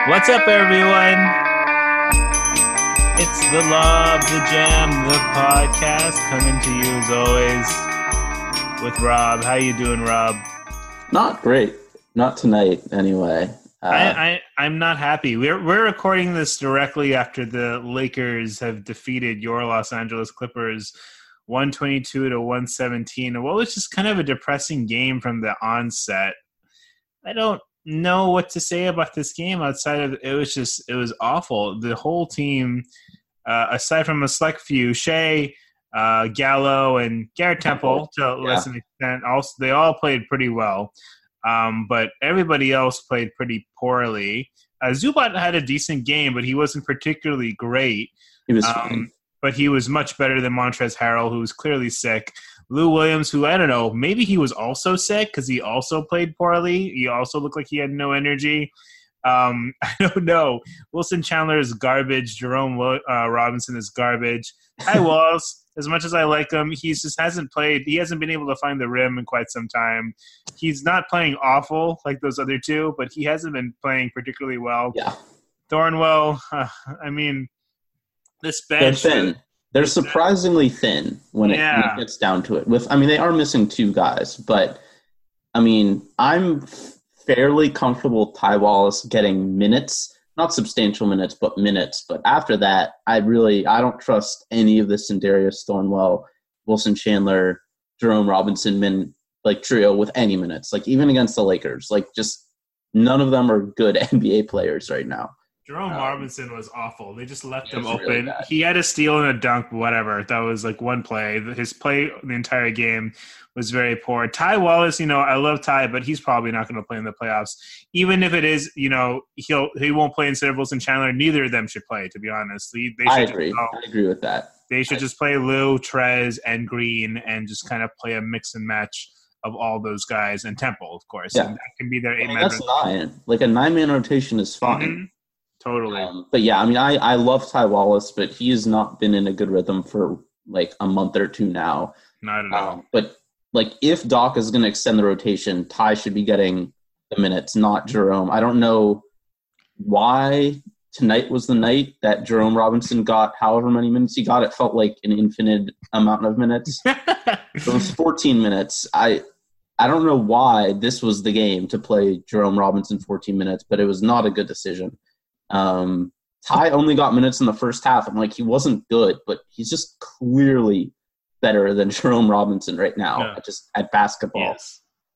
What's up, everyone? It's the Law of the Jam, the podcast, coming to you as always with Rob. How you doing, Rob? Not great. Not tonight, anyway. I'm not happy. We're recording this directly after the Lakers have defeated your Los Angeles Clippers 122 to 117. What was just kind of a depressing game from the onset. I don't know what to say about this game outside of it was awful. The whole team, aside from a select few, Shea, Gallo, and Garrett Temple to a lesser extent, also they all played pretty well. But everybody else played pretty poorly. Zubac had a decent game, but he wasn't particularly great. He was fine. But he was much better than Montrezl Harrell, who was clearly sick. Lou Williams, who, I don't know, maybe he was also sick because he also played poorly. He also looked like he had no energy. I don't know. Wilson Chandler is garbage. Jerome Robinson is garbage. Ty Walls, as much as I like him, he just hasn't played. He hasn't been able to find the rim in quite some time. He's not playing awful like those other two, but he hasn't been playing particularly well. Yeah. Thornwell, this bench. They're thin. They're surprisingly thin when it gets down to it. They are missing two guys, but, I'm fairly comfortable with Ty Wallace getting minutes. Not substantial minutes, but minutes. But after that, I don't trust any of this Sindarius Thornwell, Wilson Chandler, Jerome Robinson trio with any minutes. Even against the Lakers. Just none of them are good NBA players right now. Jerome Robinson was awful. They just left him open. Really, he had a steal and a dunk, whatever. That was one play. His play the entire game was very poor. Ty Wallace, I love Ty, but he's probably not going to play in the playoffs. Even if it is, he won't play instead of Wilson Chandler. Neither of them should play, to be honest. I agree. I agree with that. They should just play Lou, Trez, and Green and just kind of play a mix and match of all those guys, and Temple, of course. Yeah. And that can be their 8-man. That's 9. A 9-man rotation is fine. Mm-hmm. Totally. I love Ty Wallace, but he has not been in a good rhythm for a month or two now. Not at all. But if Doc is going to extend the rotation, Ty should be getting the minutes, not Jerome. I don't know why tonight was the night that Jerome Robinson got however many minutes he got. It felt like an infinite amount of minutes. It was 14 minutes. I don't know why this was the game to play Jerome Robinson 14 minutes, but it was not a good decision. Ty only got minutes in the first half. He wasn't good, but he's just clearly better than Jerome Robinson right now, just at basketball. Yes.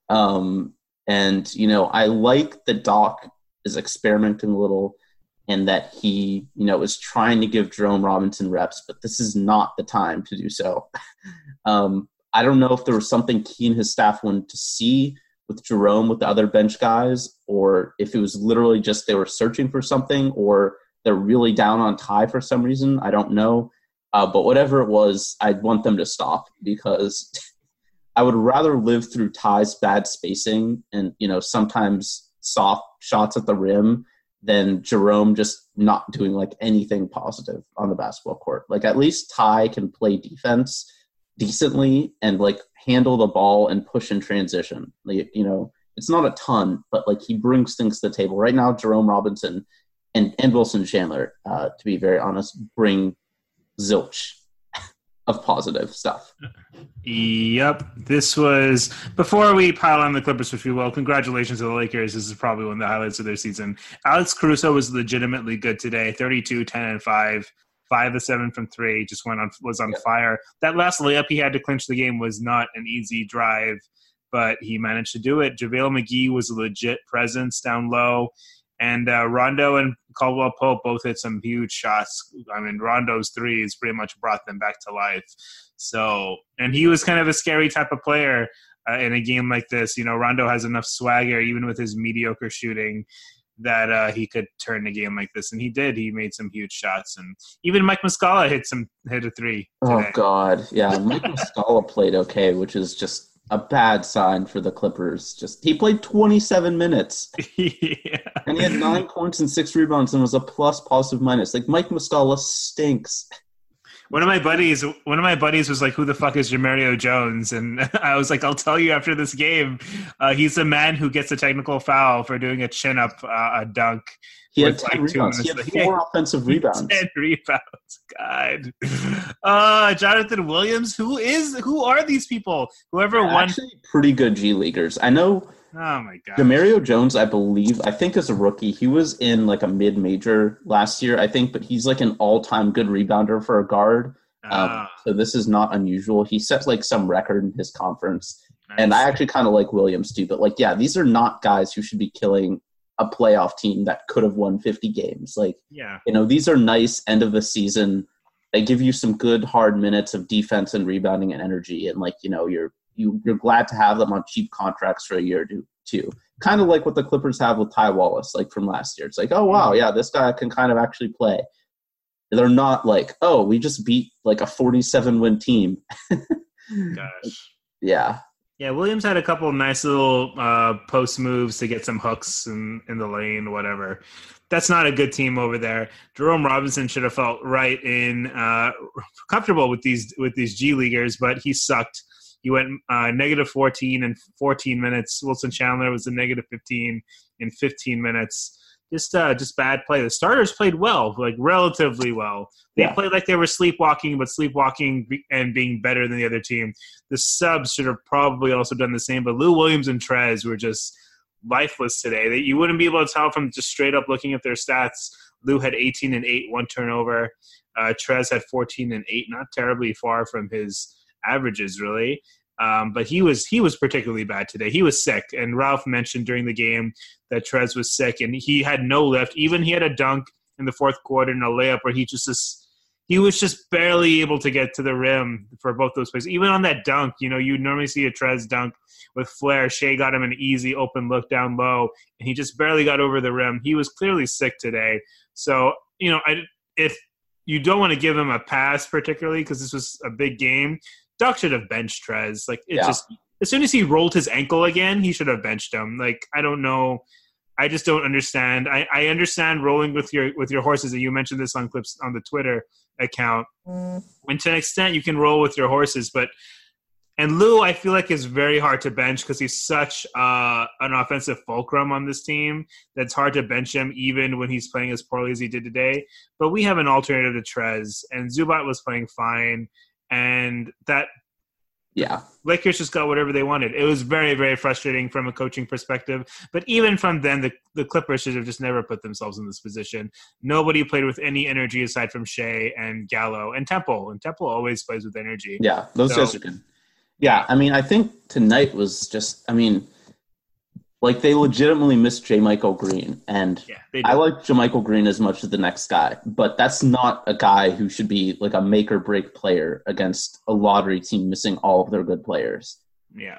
I like that Doc is experimenting a little and that he, is trying to give Jerome Robinson reps, but this is not the time to do so. I don't know if there was something he and his staff wanted to see with Jerome, with the other bench guys, or if it was literally just they were searching for something, or they're really down on Ty for some reason. I don't know. But whatever it was, I'd want them to stop because I would rather live through Ty's bad spacing and, sometimes soft shots at the rim than Jerome just not doing anything positive on the basketball court. At least Ty can play defense decently and handle the ball and push in transition. It's not a ton, but he brings things to the table. Right now, Jerome Robinson and Wilson Chandler, to be very honest, bring zilch of positive stuff. Yep. This was, before we pile on the Clippers, if you will, congratulations to the Lakers. This is probably one of the highlights of their season. Alex Caruso was legitimately good today. 32, 10, and 5. 5 of 7 from 3, just was on fire. That last layup he had to clinch the game was not an easy drive, but he managed to do it. JaVale McGee was a legit presence down low, and Rondo and Caldwell Pope both hit some huge shots. Rondo's threes pretty much brought them back to life. So, and he was kind of a scary type of player in a game like this. Rondo has enough swagger, even with his mediocre shooting, that he could turn a game like this, and he did. He made some huge shots, and even Mike Muscala hit a 3 today. Oh God, yeah, Mike Muscala played okay, which is just a bad sign for the Clippers. He played 27 minutes, and he had 9 points and 6 rebounds, and was a plus positive minus. Mike Muscala stinks. One of my buddies was like, "Who the fuck is Jamario Jones?" And I was like, "I'll tell you after this game." He's the man who gets a technical foul for doing a chin up a dunk. He had 10 rebounds. He had 4 offensive rebounds. 10 rebounds. God. Jonathan Williams. Who are these people? Whoever won. Actually, pretty good G Leaguers. I know. Oh my God. Jamario Jones, I think as a rookie, he was in like a mid-major last year, I think, but he's like an all-time good rebounder for a guard. So this is not unusual. He set like some record in his conference. Nice. And I actually kind of like Williams too. But like, yeah, these are not guys who should be killing a playoff team that could have won 50 games. Like, yeah, these are nice end of the season. They give you some good hard minutes of defense and rebounding and energy. And like, you're glad to have them on cheap contracts for a year or two. Kind of like what the Clippers have with Ty Wallace, like from last year. It's like, oh, wow, yeah, this guy can kind of actually play. They're not like, oh, we just beat like a 47-win team. Gosh. Yeah. Yeah, Williams had a couple of nice little post moves to get some hooks in the lane, whatever. That's not a good team over there. Jerome Robinson should have felt right in comfortable with these G Leaguers, but he sucked. He went negative 14 in 14 minutes. Wilson Chandler was a negative 15 in 15 minutes. Just bad play. The starters played well, like relatively well. They played like they were sleepwalking, but sleepwalking and being better than the other team. The subs should have probably also done the same, but Lou Williams and Trez were just lifeless today. You wouldn't be able to tell from just straight up looking at their stats. Lou had 18 and 8, 1 turnover. Trez had 14 and 8, not terribly far from his averages, really. But he was particularly bad today. He was sick, and Ralph mentioned during the game that Trez was sick, and he had no lift. Even he had a dunk in the fourth quarter and a layup where he was just barely able to get to the rim for both those plays. Even on that dunk, you normally see a Trez dunk with flair. Shea got him an easy open look down low, and he just barely got over the rim. He was clearly sick today. So, if you don't want to give him a pass particularly because this was a big game, Doc should have benched Trez. Like, just as soon as he rolled his ankle again, he should have benched him. Like, I don't know. I just don't understand. I understand rolling with your horses, and you mentioned this on clips on the Twitter account. And to an extent, you can roll with your horses, and Lou, I feel like, is very hard to bench because he's such an offensive fulcrum on this team that's hard to bench him even when he's playing as poorly as he did today. But we have an alternative to Trez, and Zubac was playing fine. And that Lakers just got whatever they wanted. It was very, very frustrating from a coaching perspective. But even from then, the Clippers should have just never put themselves in this position. Nobody played with any energy aside from Shea and Gallo and Temple. And Temple always plays with energy. Yeah, those guys are good. Yeah, I mean, I think tonight was just, like they legitimately missed JaMychal Green. And I like JaMychal Green as much as the next guy, but that's not a guy who should be like a make or break player against a lottery team missing all of their good players. Yeah.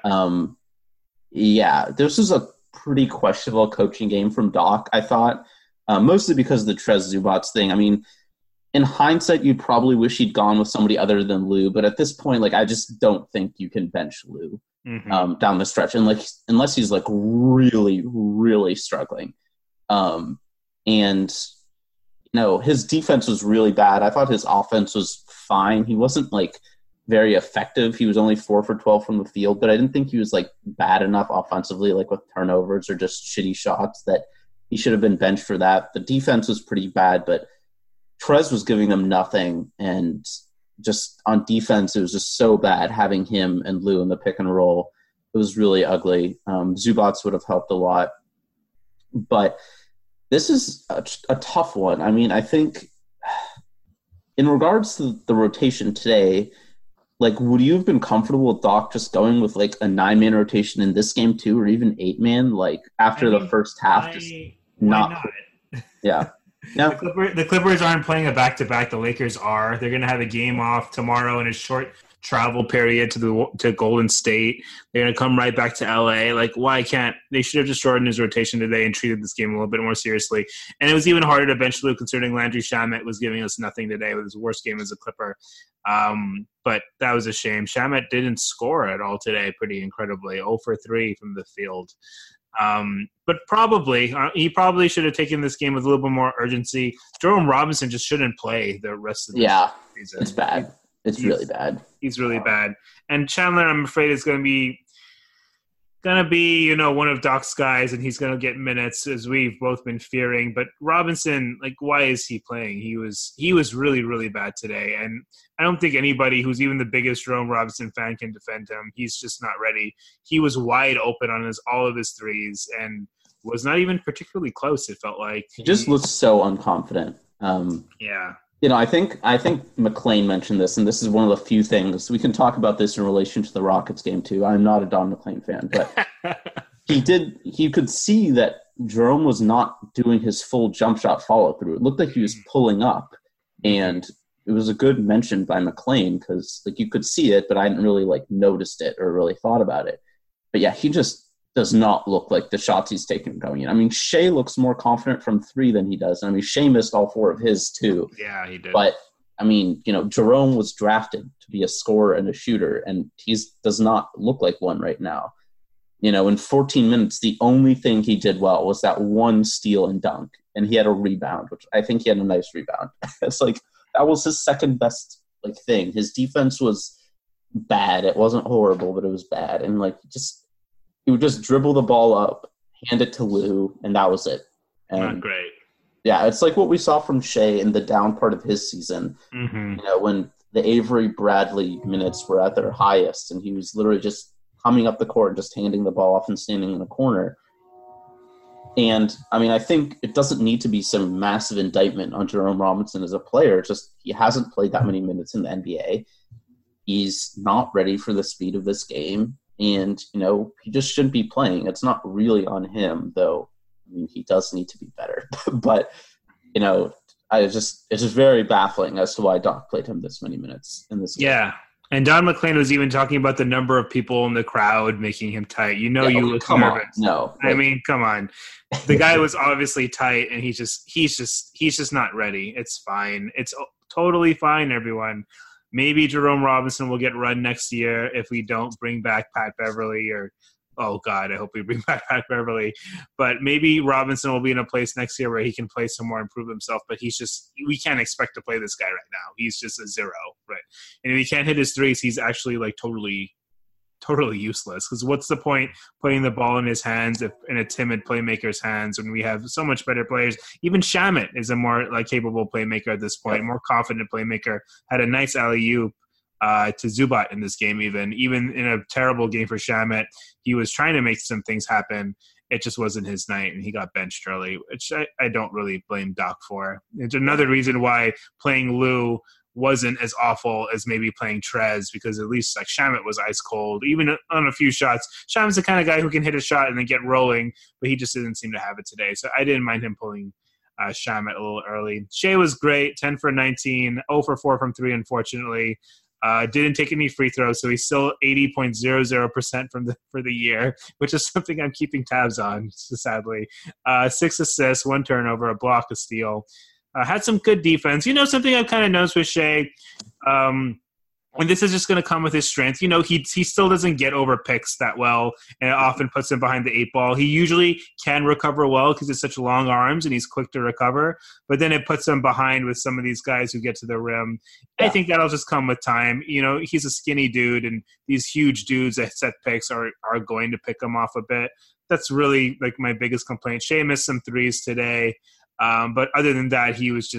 This was a pretty questionable coaching game from Doc, I thought, mostly because of the Trez Zubac thing. I mean, in hindsight, you'd probably wish he'd gone with somebody other than Lou, but at this point, like, I just don't think you can bench Lou. Down the stretch, and like unless he's like really, really struggling, and his defense was really bad. I thought his offense was fine. He wasn't like very effective. He was only 4 for 12 from the field, but I didn't think he was like bad enough offensively, like with turnovers or just shitty shots, that he should have been benched for that. The defense was pretty bad, but Trez was giving them nothing, and just on defense, it was just so bad having him and Lou in the pick and roll. It was really ugly. Zubac would have helped a lot. But this is a tough one. I mean, I think in regards to the rotation today, like, would you have been comfortable with Doc just going with like a 9-man rotation in this game too, or even 8-man, like after the first half? Why not? Yeah. No. The Clippers aren't playing a back-to-back. The Lakers are. They're going to have a game off tomorrow in a short travel period to Golden State. They're going to come right back to LA. Like, why can't they? Should have just shortened his rotation today and treated this game a little bit more seriously. And it was even harder to bench Lou considering Landry Shamet was giving us nothing today with his worst game as a Clipper. But that was a shame. Shamet didn't score at all today, pretty incredibly. 0 for 3 from the field. But probably he probably should have taken this game with a little bit more urgency. Jerome Robinson just shouldn't play the rest of the season. It's bad. It's really bad. He's really bad. And Chandler, I'm afraid, is going to be one of Doc's guys, and he's going to get minutes, as we've both been fearing. But Robinson, why is he playing? He was really, really bad today, and I don't think anybody who's even the biggest Jerome Robinson fan can defend him. He's just not ready. He was wide open on all of his threes, and was not even particularly close. It felt like he just looks so unconfident. Yeah. I think McLean mentioned this, and this is one of the few things we can talk about this in relation to the Rockets game too. I'm not a Don McLean fan, but he could see that Jerome was not doing his full jump shot follow through. It looked like he was pulling up, and it was a good mention by McLean because you could see it, but I hadn't really noticed it or really thought about it. But yeah, he just does not look like the shots he's taken going in. I mean, Shea looks more confident from three than he does. I mean, Shea missed all 4 of his too. Yeah, he did. But I mean, Jerome was drafted to be a scorer and a shooter, and does not look like one right now. In 14 minutes, the only thing he did well was that one steal and dunk, and he had a rebound, which I think he had a nice rebound. It's that was his second best thing. His defense was bad. It wasn't horrible, but it was bad, and he would just dribble the ball up, hand it to Lou, and that was it. And, not great. Yeah, it's like what we saw from Shea in the down part of his season. Mm-hmm. When the Avery Bradley minutes were at their highest, and he was literally just coming up the court, just handing the ball off and standing in the corner. And, I mean, I think it doesn't need to be some massive indictment on Jerome Robinson as a player. Just he hasn't played that many minutes in the NBA. He's not ready for the speed of this game. And, he just shouldn't be playing. It's not really on him, though. I mean, he does need to be better. But, it's just very baffling as to why Doc played him this many minutes in this game. Yeah. And Don McLean was even talking about the number of people in the crowd making him tight. You look nervous. No. I mean, come on. The guy was obviously tight, and he's just not ready. It's fine. It's totally fine, everyone. Maybe Jerome Robinson will get run next year if we don't bring back Pat Beverly oh God, I hope we bring back Pat Beverly. But maybe Robinson will be in a place next year where he can play some more and prove himself. But we can't expect to play this guy right now. He's just a zero, right? And if he can't hit his threes, he's actually totally useless. Because what's the point putting the ball in his hands in a timid playmaker's hands when we have so much better players? Even Shamet is a more capable playmaker at this point, more confident playmaker. Had a nice alley-oop to Zubac in this game. Even in a terrible game for Shamet, he was trying to make some things happen. It just wasn't his night, and he got benched early, which I don't really blame Doc for. It's another reason why playing Lou wasn't as awful as maybe playing Trez, because at least Shamet was ice cold, even on a few shots. Shamet's the kind of guy who can hit a shot and then get rolling, but he just didn't seem to have it today. So I didn't mind him pulling Shamet a little early. Shea was great, 10 for 19, 0 for 4 from 3, unfortunately. Didn't take any free throws, so he's still 80.00% for the year, which is something I'm keeping tabs on, sadly. 6 assists, 1 turnover, a block, a steal. Had some good defense. Something I've kind of noticed with Shea, and this is just going to come with his strength. He still doesn't get over picks that well, and it often puts him behind the 8 ball. He usually can recover well because he's such long arms and he's quick to recover, but then it puts him behind with some of these guys who get to the rim. Yeah. I think that'll just come with time. He's a skinny dude, and these huge dudes that set picks are going to pick him off a bit. That's really my biggest complaint. Shea missed some threes today. But other than that,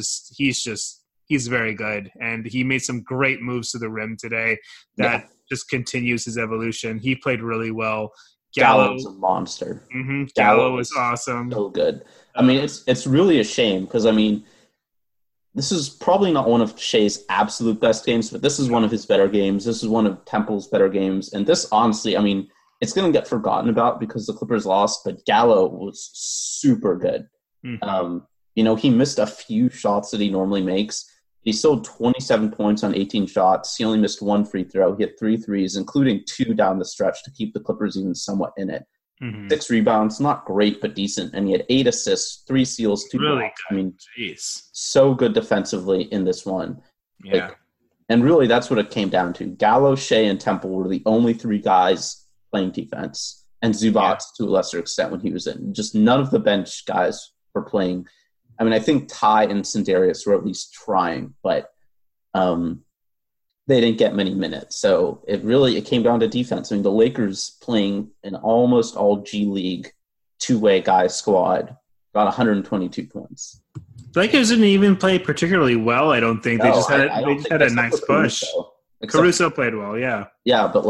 he's very good. And he made some great moves to the rim today that just continues his evolution. He played really well. Gallo was a monster. Mm-hmm. Gallo was awesome. So good. I mean, it's really a shame because, I mean, this is probably not one of Shea's absolute best games, but this is one of his better games. This is one of Temple's better games. And this, honestly, I mean, it's going to get forgotten about because the Clippers lost, but Gallo was super good. Mm-hmm. He missed a few shots that he normally makes. He still 27 points on 18 shots. He only missed 1 free throw. He had 3 threes, including 2 down the stretch to keep the Clippers even somewhat in it. Mm-hmm. 6 rebounds, not great, but decent. And he had 8 assists, 3 steals, 2 really blocks. Good. I mean, jeez. So good defensively in this one. Yeah. And really, that's what it came down to. Gallo, Shea, and Temple were the only 3 guys playing defense. and Zubac to a lesser extent when he was in. Just none of the bench guys were playing. I mean, I think Ty and Sindarius were at least trying, but they didn't get many minutes. So it came down to defense. I mean, the Lakers playing an almost all G League two-way guy squad got 122 points. The Lakers didn't even play particularly well, I don't think. They just had a nice push. Caruso played well, yeah. Yeah, but,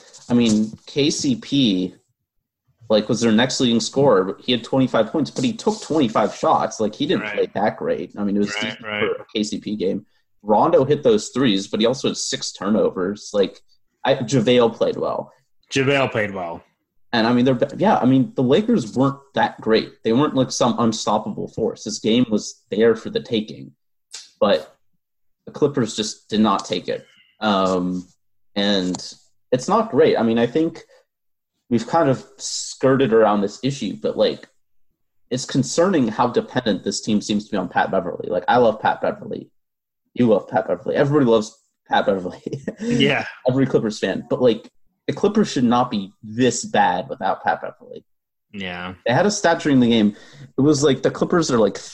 KCP, was their next leading scorer. He had 25 points, but he took 25 shots. He didn't play that great. I mean, it was for a KCP game. Rondo hit those threes, but he also had 6 turnovers. JaVale played well. And, the Lakers weren't that great. They weren't some unstoppable force. This game was there for the taking. But the Clippers just did not take it. And it's not great. I mean, I think we've kind of skirted around this issue, but, it's concerning how dependent this team seems to be on Pat Beverly. I love Pat Beverly. You love Pat Beverly. Everybody loves Pat Beverly. Yeah. Every Clippers fan. But, the Clippers should not be this bad without Pat Beverly. Yeah. They had a stat during the game. It was the Clippers are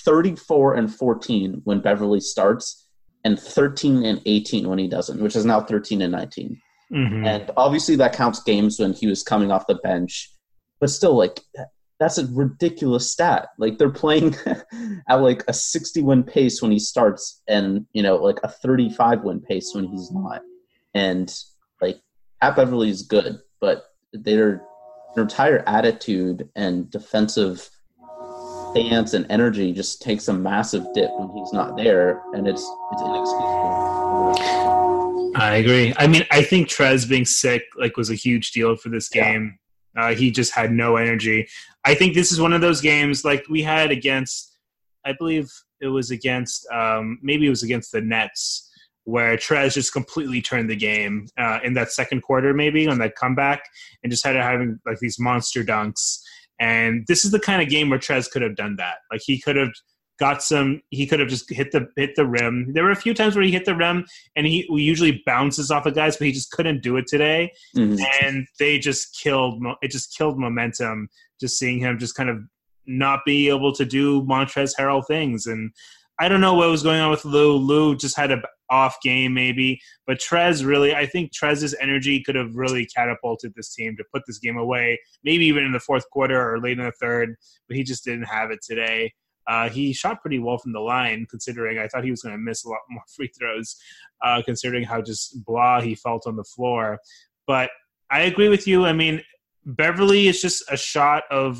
34-14 when Beverly starts and 13-18 when he doesn't, which is now 13-19. Mm-hmm. And obviously that counts games when he was coming off the bench. But still, that's a ridiculous stat. They're playing at a 60-win pace when he starts and, a 35-win pace when he's not. And, Pat Beverly is good, but their entire attitude and defensive stance and energy just takes a massive dip when he's not there, and it's inexcusable. I agree. I mean, I think Trez being sick was a huge deal for this game. Yeah. He just had no energy. I think this is one of those games we had against, I believe it was against, maybe it was against the Nets, where Trez just completely turned the game in that second quarter, maybe on that comeback, and just had having these monster dunks. And this is the kind of game where Trez could have done that. He could have he could have just hit the rim. There were a few times where he hit the rim and he usually bounces off of guys, but he just couldn't do it today. Mm-hmm. And it just killed momentum, just seeing him just kind of not be able to do Montrezl Harrell things. And I don't know what was going on with Lou. Lou just had an off game maybe, but I think Trez's energy could have really catapulted this team to put this game away, maybe even in the fourth quarter or late in the third, but he just didn't have it today. He shot pretty well from the line, considering I thought he was going to miss a lot more free throws, considering how just blah he felt on the floor. But I agree with you. I mean, Beverly is just a shot of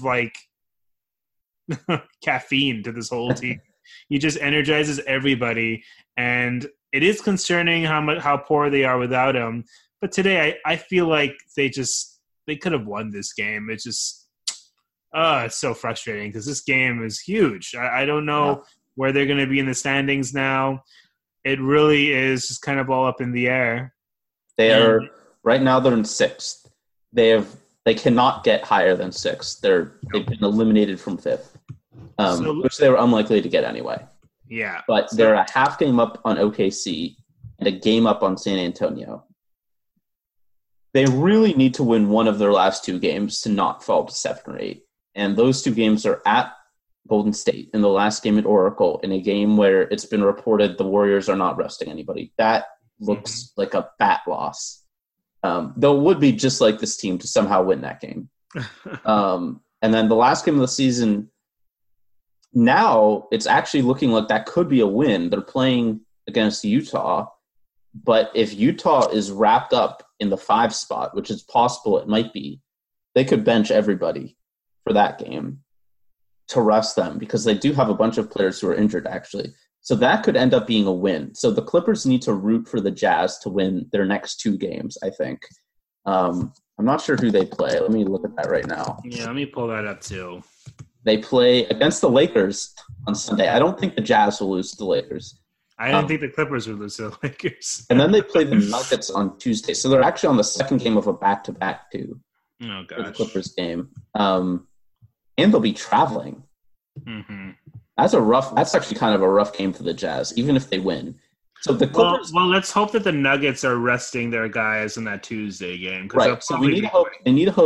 caffeine to this whole team. He just energizes everybody, and it is concerning how poor they are without him. But today, I feel like they could have won this game. It's just it's so frustrating because this game is huge. I don't know where they're going to be in the standings now. It really is just kind of all up in the air. Right now they're in 6th. They cannot get higher than 6th. They've been eliminated from 5th. Which they were unlikely to get anyway. Yeah. But they're a half game up on OKC and a game up on San Antonio. They really need to win one of their last 2 games to not fall to 7 or 8. And those 2 games are at Golden State and the last game at Oracle, in a game where it's been reported the Warriors are not resting anybody. That looks like a fat loss. Though it would be just like this team to somehow win that game. And then the last game of the season, now it's actually looking like that could be a win. They're playing against Utah, but if Utah is wrapped up in the 5 spot, which is possible it might be, they could bench everybody for that game to rest them, because they do have a bunch of players who are injured, actually. So that could end up being a win. So the Clippers need to root for the Jazz to win their next 2 games, I think. I'm not sure who they play. Let me look at that right now. Yeah, let me pull that up too. They play against the Lakers on Sunday. I don't think the Jazz will lose to the Lakers. I don't think the Clippers will lose to the Lakers. And then they play the Nuggets on Tuesday. So they're actually on the second game of a back-to-back, too. Oh, gosh. For the Clippers game. And they'll be traveling. Mm-hmm. That's actually kind of a rough game for the Jazz, even if they win. So the Clippers. Well, let's hope that the Nuggets are resting their guys in that Tuesday game. Right. So we need to hope. They need to hope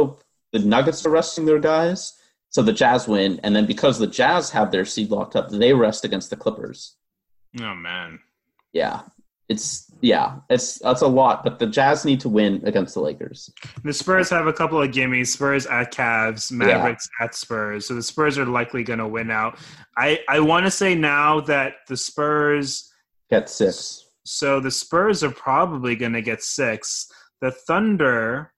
the Nuggets are resting their guys, so the Jazz win, and then because the Jazz have their seed locked up, they rest against the Clippers. Oh man. Yeah. That's a lot, but the Jazz need to win against the Lakers. The Spurs have a couple of gimmies. Spurs at Cavs, Mavericks at Spurs. So the Spurs are likely going to win out. I want to say now that the Spurs get 6. So the Spurs are probably going to get 6. The Thunder,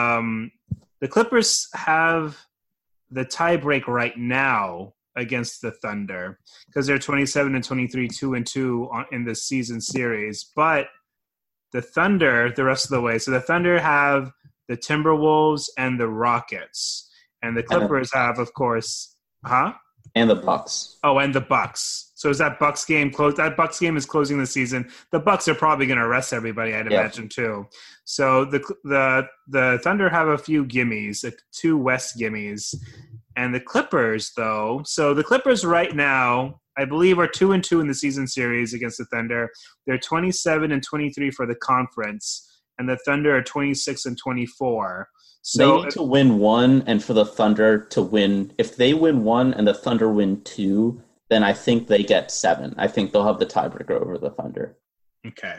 the Clippers have the tiebreak right now against the Thunder because they're 27-23, 2-2 in the season series. But the Thunder, the rest of the way, so the Thunder have the Timberwolves and the Rockets, and the Clippers have, of course, and the Bucks. Oh, and the Bucks. So is that Bucks game closed? That Bucks game is closing the season. The Bucks are probably going to rest everybody, I'd imagine, too. So the Thunder have a few gimmies, 2 West gimmies. And the Clippers, though, so the Clippers right now, I believe, are 2-2 in the season series against the Thunder. They're 27-23 for the conference, and the Thunder are 26-24. So they need to win 1, and for the Thunder to win. If they win 1 and the Thunder win 2, then I think they get 7. I think they'll have the tiebreaker over the Thunder. Okay.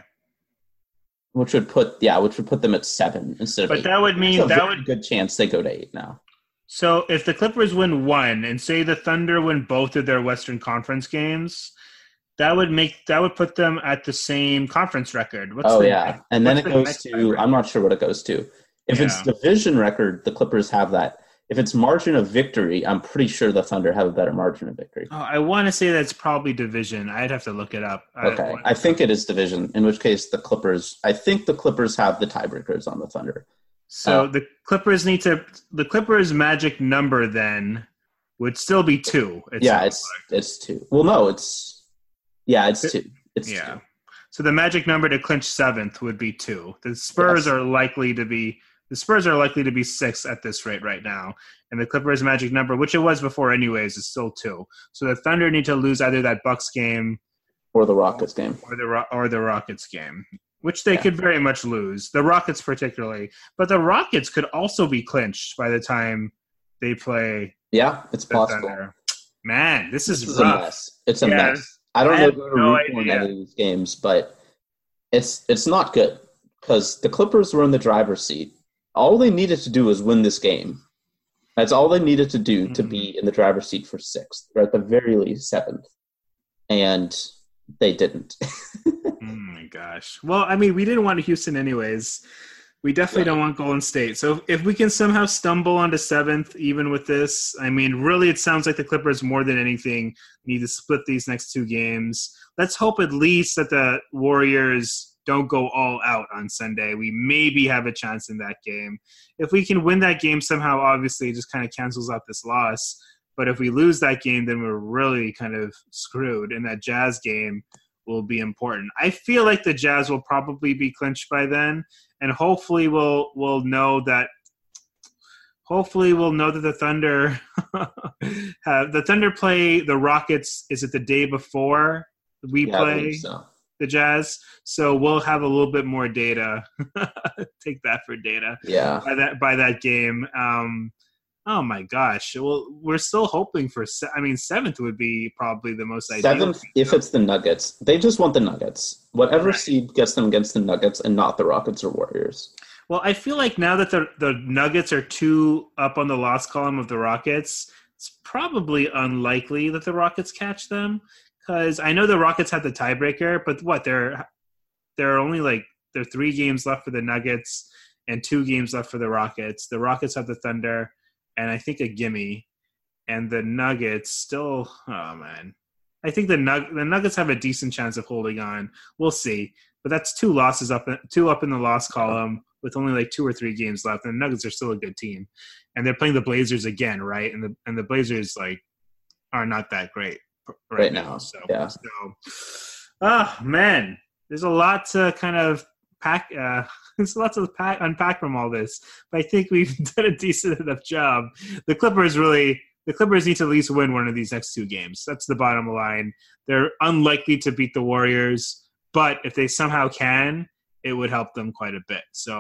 Which would put them at 7 instead of 8. But that would mean that would a good chance they go to 8 now. So if the Clippers win 1 and say the Thunder win both of their Western Conference games, that would put them at the same conference record. And then it goes to – I'm not sure what it goes to. If it's division record, the Clippers have that. If it's margin of victory, I'm pretty sure the Thunder have a better margin of victory. Oh, I want to say that's probably division. I'd have to look it up. Okay. I think it is division, in which case the Clippers – I think the Clippers have the tiebreakers on the Thunder. So the Clippers the Clippers' magic number then would still be 2. It's 2. Well, no, it's 2. It's 2. So the magic number to clinch 7th would be 2. The Spurs are likely to be 6 at this rate right now, and the Clippers' magic number, which it was before anyways, is still 2. So the Thunder need to lose either that Bucks game or the Rockets game, or the Rockets game. Which they could very much lose, the Rockets particularly. But the Rockets could also be clinched by the time they play. Yeah, it's possible. Thunder. Man, this is rough. A mess. It's a mess. I don't know who to root for in any of these games, but it's not good because the Clippers were in the driver's seat. All they needed to do was win this game. That's all they needed to do to be in the driver's seat for 6th, or at the very least 7th. And they didn't. Gosh. Well, I mean, we didn't want Houston anyways. We definitely don't want Golden State. So if we can somehow stumble onto 7th, even with this, I mean, really it sounds like the Clippers more than anything need to split these next 2 games. Let's hope at least that the Warriors don't go all out on Sunday. We maybe have a chance in that game. If we can win that game somehow, obviously it just kind of cancels out this loss. But if we lose that game, then we're really kind of screwed. And that Jazz game will be important. I feel like the Jazz will probably be clinched by then, and hopefully we'll know that the Thunder the Thunder play the Rockets. Is it the day before we play the Jazz? So we'll have a little bit more data. Take that for data. Yeah. By that game. Oh my gosh! Well, we're still hoping for. 7th would be probably the most ideal. 7th, if it's the Nuggets, they just want the Nuggets. Whatever seed gets them against the Nuggets, and not the Rockets or Warriors. Well, I feel like now that the Nuggets are 2 up on the loss column of the Rockets, it's probably unlikely that the Rockets catch them because I know the Rockets had the tiebreaker, but there are only there are 3 games left for the Nuggets and 2 games left for the Rockets. The Rockets have the Thunder. And I think a gimme, and the Nuggets still. Oh man, I think the Nuggets have a decent chance of holding on. We'll see, but that's 2 losses up in the loss column with only 2 or 3 games left. And the Nuggets are still a good team, and they're playing the Blazers again, right? And the Blazers are not that great right now. So yeah. Oh man, there's a lot to kind of pack. There's lots to unpack from all this, but I think we've done a decent enough job. The Clippers need to at least win one of these next 2 games. That's the bottom line. They're unlikely to beat the Warriors, but if they somehow can, it would help them quite a bit. So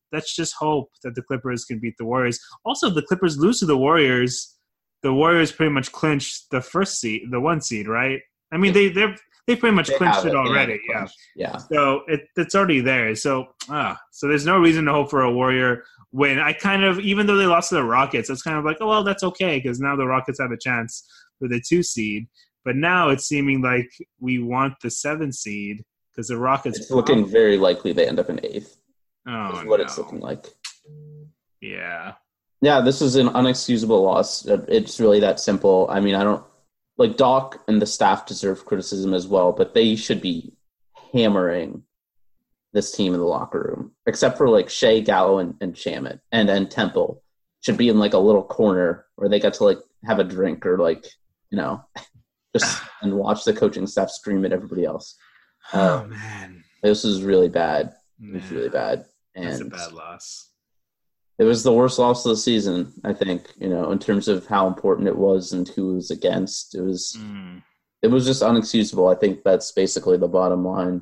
let's just hope that the Clippers can beat the Warriors. Also, if the Clippers lose to the Warriors pretty much clinched the the 1 seed, right? I mean, they pretty much clinched it already. Yeah. So it's already there. So there's no reason to hope for a Warrior win. I kind of, even though they lost to the Rockets, it's kind of like, oh, well, that's okay because now the Rockets have a chance for the 2 seed. But now it's seeming like we want the 7 seed because the Rockets. It's looking very likely they end up in 8th. Oh, is what it's looking like. Yeah. Yeah, this is an unexcusable loss. It's really that simple. I mean, I don't like Doc and the staff deserve criticism as well, but they should be hammering this team in the locker room, except for like Shea, Gallo, and Shamet, and then Temple should be in like a little corner where they get to like have a drink or like, you know, just and watch the coaching staff scream at everybody else. Oh man, this is really bad. It's really bad, and it's a bad loss. It was the worst loss of the season, I think. You know, in terms of how important it was and who it was against, it was just unexcusable. I think that's basically the bottom line.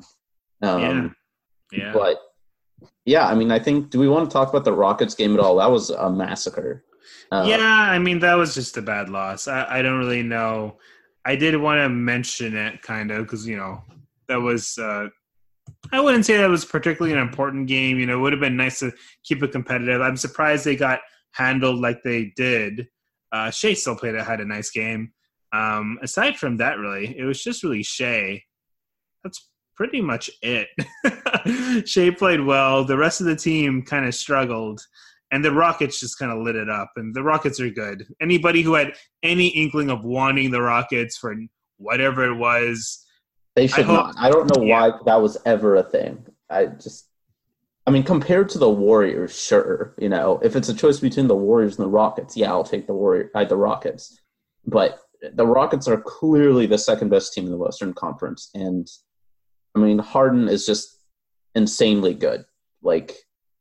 Yeah. But yeah, I mean, I think. Do we want to talk about the Rockets game at all? That was a massacre. I mean, that was just a bad loss. I don't really know. I did want to mention it kind of because, you know, that was I wouldn't say that was particularly an important game. You know, it would have been nice to keep it competitive. I'm surprised they got handled like they did. Shea still had a nice game. Aside from that, really, it was just really Shea. That's pretty much it. Shea played well. The rest of the team kind of struggled. And the Rockets just kind of lit it up. And the Rockets are good. Anybody who had any inkling of wanting the Rockets for whatever it was, they should not. I don't know why that was ever a thing. I mean, compared to the Warriors, sure. You know, if it's a choice between the Warriors and the Rockets, yeah, I'll take the Rockets. But the Rockets are clearly the second best team in the Western Conference. And, I mean, Harden is just insanely good. Like,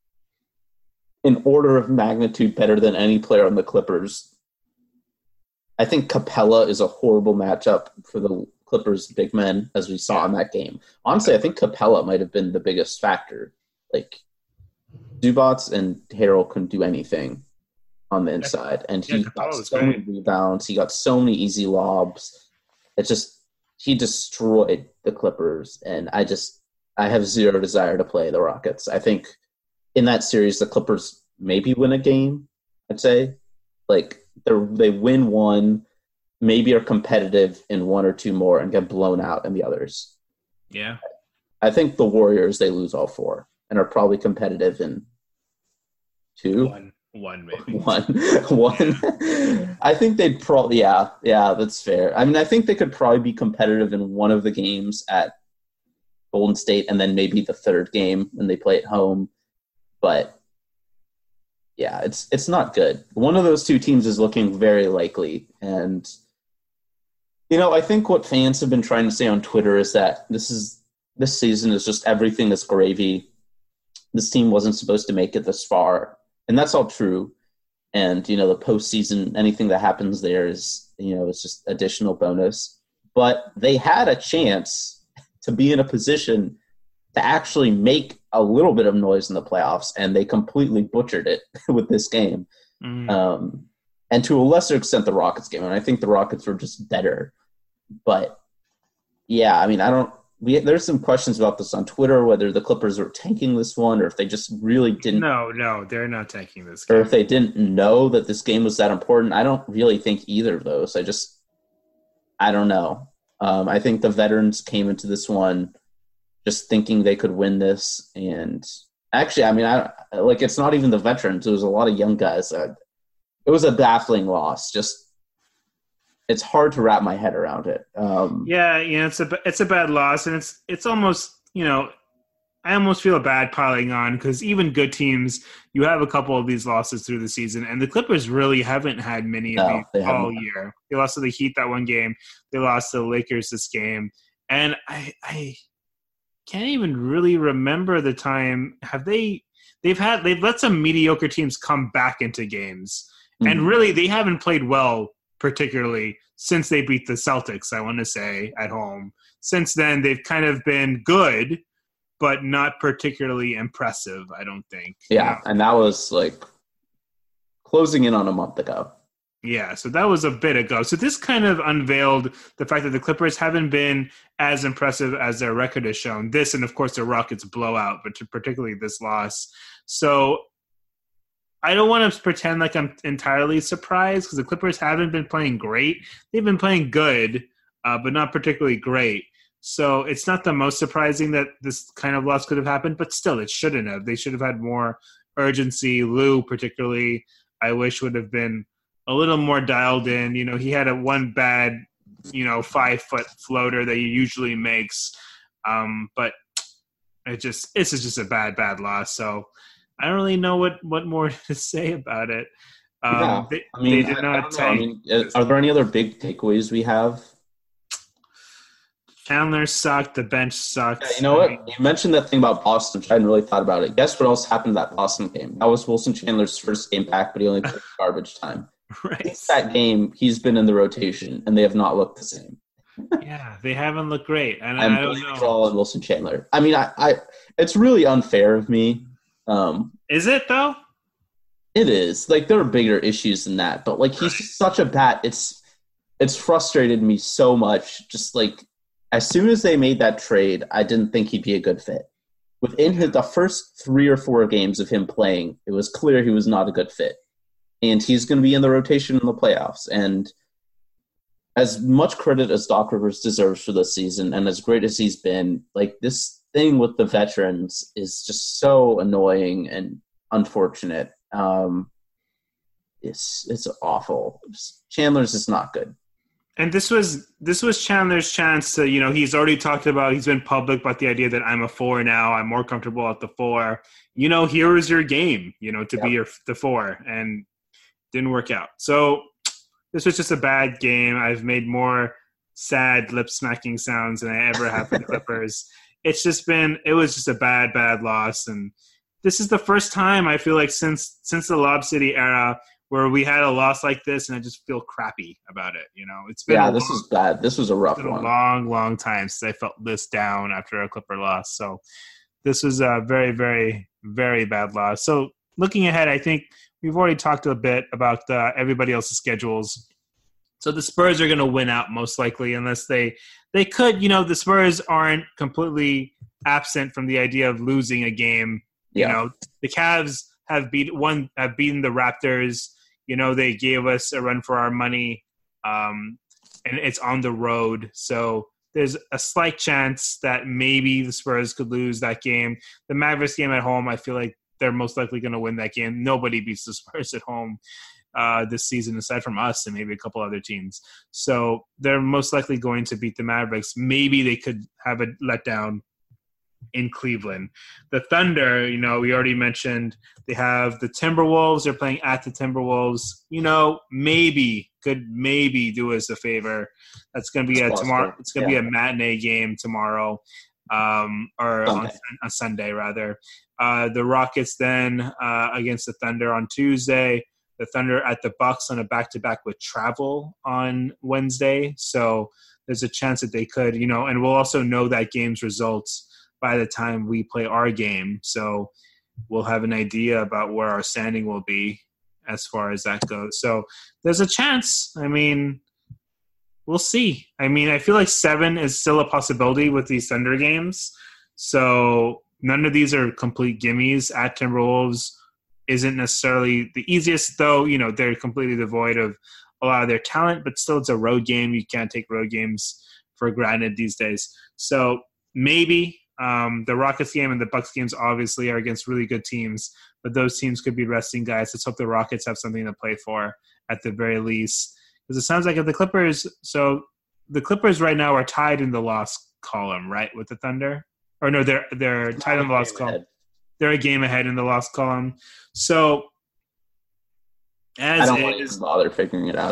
in order of magnitude better than any player on the Clippers. I think Capella is a horrible matchup for the Clippers big men, as we saw in that game. Honestly, I think Capella might have been the biggest factor. Like, Zubac and Harrell couldn't do anything on the inside, and he got so many rebounds. He got so many easy lobs. He destroyed the Clippers, and I have zero desire to play the Rockets. I think in that series, the Clippers maybe win a game, I'd say. Like, they win one, maybe are competitive in one or two more and get blown out in the others. Yeah. I think the Warriors, they lose all 4 and are probably competitive in 2. One maybe. One. I think they'd probably, yeah, that's fair. I mean, I think they could probably be competitive in one of the games at Golden State and then maybe the third game when they play at home. But yeah, it's not good. One of those two teams is looking very likely. And, you know, I think what fans have been trying to say on Twitter is that this season is just everything is gravy. This team wasn't supposed to make it this far. And that's all true. And, you know, the postseason, anything that happens there is, you know, it's just additional bonus. But they had a chance to be in a position to actually make a little bit of noise in the playoffs, and they completely butchered it with this game. And to a lesser extent, the Rockets game. And I think the Rockets were just better. But, yeah, I mean, there's some questions about this on Twitter, whether the Clippers were tanking this one or if they just really didn't. No, they're not tanking this game. Or if they didn't know that this game was that important. I don't really think either of those. I don't know. I think the veterans came into this one just thinking they could win this. And actually, I mean, it's not even the veterans. It was a lot of young guys. It was a baffling loss. It's hard to wrap my head around it. It's a bad loss, and it's almost, you know, I almost feel bad piling on because even good teams, you have a couple of these losses through the season, and the Clippers really haven't had many of these all year. They lost to the Heat that one game. They lost to the Lakers this game, and I can't even really remember the time. They've let some mediocre teams come back into games, and really they haven't played well, particularly since they beat the Celtics, I want to say, at home. Since then, they've kind of been good, but not particularly impressive, I don't think. Yeah, and that was like closing in on a month ago. Yeah, so that was a bit ago. So this kind of unveiled the fact that the Clippers haven't been as impressive as their record has shown. This and, of course, the Rockets blowout, but particularly this loss. So I don't want to pretend like I'm entirely surprised because the Clippers haven't been playing great. They've been playing good, but not particularly great. So it's not the most surprising that this kind of loss could have happened, but still it shouldn't have. They should have had more urgency. Lou, particularly, I wish would have been a little more dialed in. You know, he had one bad, 5-foot floater that he usually makes. But this is just a bad loss. So I don't really know what more to say about it. They did not take. Are there any other big takeaways we have? Chandler sucked. The bench sucked. Yeah, you know what? You mentioned that thing about Boston, which I hadn't really thought about it. Guess what else happened to that Boston game? That was Wilson Chandler's first game back, but he only played garbage time. Right. Since that game, he's been in the rotation, and they have not looked the same. Yeah, they haven't looked great. And I don't know. All in Wilson Chandler. I mean, I it's really unfair of me. Is it, though? It is. Like, there are bigger issues than that. But, like, he's such a bat. It's frustrated me so much. Just, like, as soon as they made that trade, I didn't think he'd be a good fit. Within the first 3 or 4 games of him playing, it was clear he was not a good fit. And he's going to be in the rotation in the playoffs. And as much credit as Doc Rivers deserves for this season, and as great as he's been, like, this thing with the veterans is just so annoying and unfortunate. It's awful. Chandler's is not good. And this was Chandler's chance to, he's already talked about, he's been public about the idea that I'm a 4 now. I'm more comfortable at the 4. Here is your game, to be the 4, and didn't work out. So this was just a bad game. I've made more sad lip smacking sounds than I ever have for the Clippers. It was just a bad loss. And this is the first time I feel like since the Lob City era where we had a loss like this, and I just feel crappy about it. It's been this was bad. This was a rough one. A long time since I felt this down after a Clipper loss. So this was a very, very, very bad loss. So looking ahead, I think we've already talked a bit about everybody else's schedules. So the Spurs are going to win out most likely, unless they could. The Spurs aren't completely absent from the idea of losing a game. Yeah. The Cavs have beaten the Raptors. They gave us a run for our money, and it's on the road. So there's a slight chance that maybe the Spurs could lose that game. The Mavericks game at home, I feel like they're most likely going to win that game. Nobody beats the Spurs at home this season, aside from us and maybe a couple other teams. So they're most likely going to beat the Mavericks. Maybe they could have a letdown in Cleveland. The Thunder, we already mentioned they have the Timberwolves. They're playing at the Timberwolves. Could maybe do us a favor. That's going to be tomorrow. It's going to be a matinee game tomorrow, or on Sunday rather. The Rockets then against the Thunder on Tuesday. The Thunder at the Bucks on a back-to-back with travel on Wednesday. So there's a chance that they could, and we'll also know that game's results by the time we play our game. So we'll have an idea about where our standing will be as far as that goes. So there's a chance. I mean, we'll see. I mean, I feel like 7 is still a possibility with these Thunder games. So none of these are complete gimmies. At Timberwolves isn't necessarily the easiest, though, they're completely devoid of a lot of their talent, but still it's a road game. You can't take road games for granted these days. So maybe the Rockets game and the Bucks games obviously are against really good teams, but those teams could be resting guys. Let's hope the Rockets have something to play for at the very least. Because it sounds like if the Clippers right now are tied in the loss column, right, with the Thunder? Or no, they're tied in the loss column. They're a game ahead in the loss column. So I don't want to even bother figuring it out.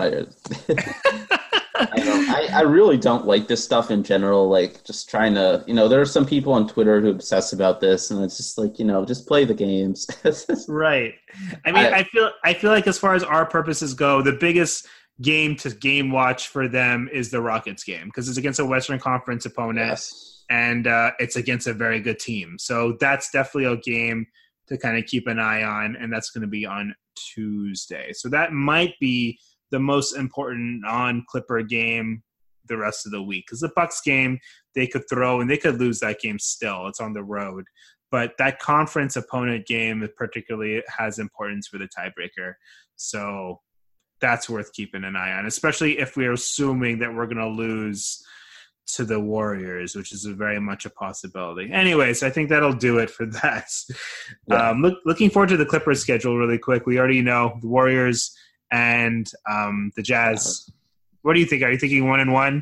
I really don't like this stuff in general. Like, just trying to, there are some people on Twitter who obsess about this, and it's just like, just play the games. Right. I mean, I feel like as far as our purposes go, the biggest game to game watch for them is the Rockets game because it's against a Western Conference opponent. Yes. And it's against a very good team. So that's definitely a game to kind of keep an eye on, and that's going to be on Tuesday. So that might be the most important non-Clipper game the rest of the week. Because the Bucks game, they could throw, and they could lose that game still. It's on the road. But that conference opponent game particularly has importance for the tiebreaker. So that's worth keeping an eye on, especially if we're assuming that we're going to lose to the Warriors, which is very much a possibility. Anyways, I think that'll do it for that. Yeah. Looking forward to the Clippers schedule really quick. We already know the Warriors and the Jazz. What do you think? Are you thinking 1-1?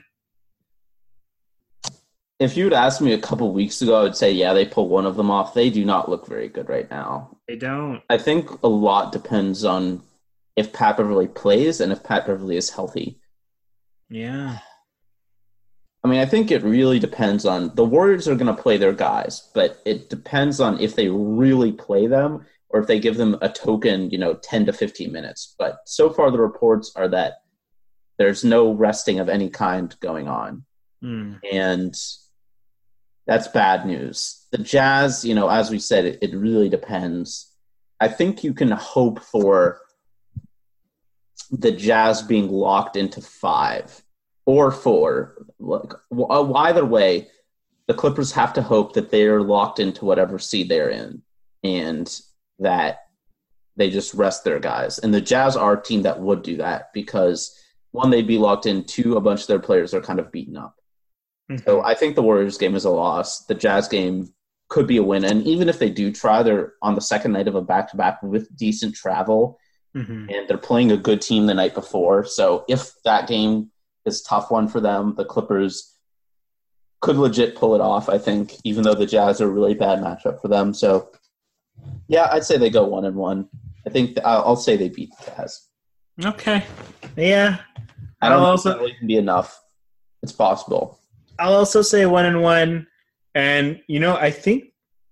If you had asked me a couple weeks ago, I would say, yeah, they pull one of them off. They do not look very good right now. They don't. I think a lot depends on if Pat Beverly plays and if Pat Beverly is healthy. Yeah. I mean, I think it really depends on – the Warriors are going to play their guys, but it depends on if they really play them or if they give them a token, 10 to 15 minutes. But so far the reports are that there's no resting of any kind going on. And that's bad news. The Jazz, as we said, it really depends. I think you can hope for the Jazz being locked into 5. Or 4. Look, either way, the Clippers have to hope that they are locked into whatever seed they're in and that they just rest their guys. And the Jazz are a team that would do that because, one, they'd be locked in. 2, a bunch of their players are kind of beaten up. Mm-hmm. So I think the Warriors game is a loss. The Jazz game could be a win. And even if they do try, they're on the second night of a back-to-back with decent travel. Mm-hmm. And they're playing a good team the night before. So if that game is a tough one for them, the Clippers could legit pull it off, I think, even though the Jazz are a really bad matchup for them. So, yeah, I'd say they go 1-1. I think I'll say they beat the Jazz. Okay. Yeah. I don't think that can be enough. It's possible. I'll also say 1-1. And, I think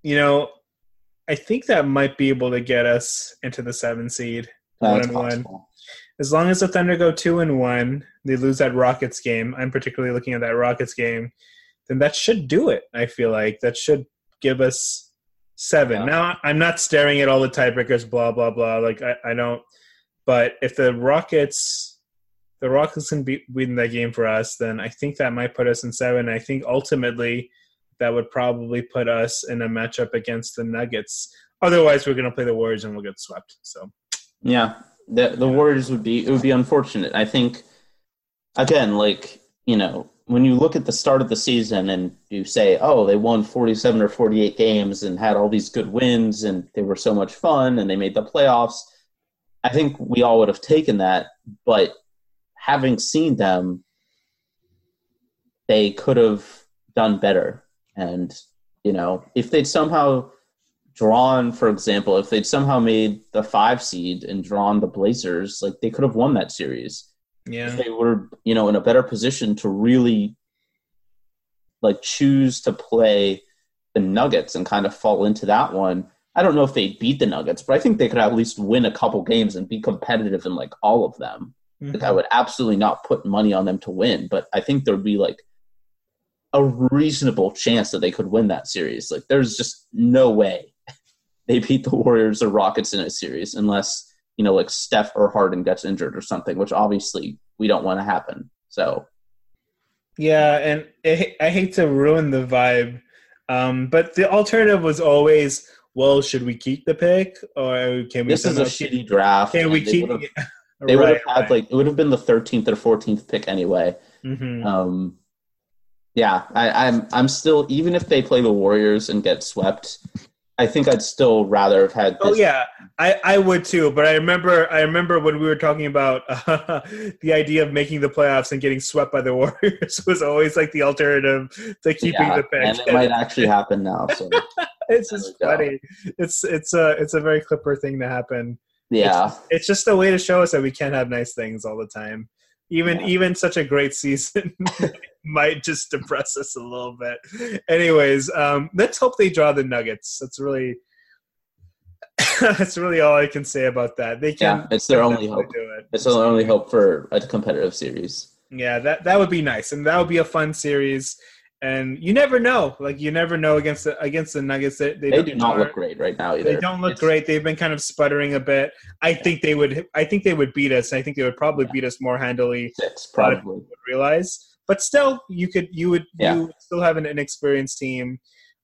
that might be able to get us into the 7 seed. 1-1. As long as the Thunder go 2-1, they lose that Rockets game. I'm particularly looking at that Rockets game. Then that should do it. I feel like that should give us 7. Yeah. Now I'm not staring at all the tiebreakers, blah blah blah. Like I don't. But if the Rockets can win that game for us, then I think that might put us in 7. I think ultimately that would probably put us in a matchup against the Nuggets. Otherwise, we're going to play the Warriors and we'll get swept. So yeah. The Warriors would be unfortunate. I think, again, when you look at the start of the season and you say, oh, they won 47 or 48 games and had all these good wins and they were so much fun and they made the playoffs, I think we all would have taken that. But having seen them, they could have done better. And, if they'd somehow drawn, for example, if they'd somehow made the 5 seed and drawn the Blazers, they could have won that series. Yeah. If they were, in a better position to really choose to play the Nuggets and kind of fall into that one. I don't know if they'd beat the Nuggets, but I think they could at least win a couple games and be competitive in all of them. Mm-hmm. I would absolutely not put money on them to win, but I think there'd be a reasonable chance that they could win that series. There's just no way they beat the Warriors or Rockets in a series unless, Steph or Harden gets injured or something, which obviously we don't want to happen. So, yeah, and I hate to ruin the vibe, but the alternative was always, well, should we keep the pick or can we? This is a shitty draft. Can we keep? They would have had it would have been the 13th or 14th pick anyway. Mm-hmm. Yeah, I'm still, even if they play the Warriors and get swept, I think I'd still rather have had this. Oh, yeah, I would too. But I remember when we were talking about the idea of making the playoffs and getting swept by the Warriors was always the alternative to keeping the pick. And it might actually happen now. So it's just funny. It's a very Clipper thing to happen. Yeah. It's just a way to show us that we can't have nice things all the time. Even such a great season might just depress us a little bit. Anyways, let's hope they draw the Nuggets. That's really That's really all I can say about that. They can. Yeah, it's their only hope. It's their only hope for a competitive series. Yeah, that would be nice, and that would be a fun series. And you never know. Like, you never know against the Nuggets. They do not look great right now either. They don't look great. They've been kind of sputtering a bit. I think they would beat us. I think they would probably beat us more handily. 6 probably. Would realize. But still, you would still have an inexperienced team.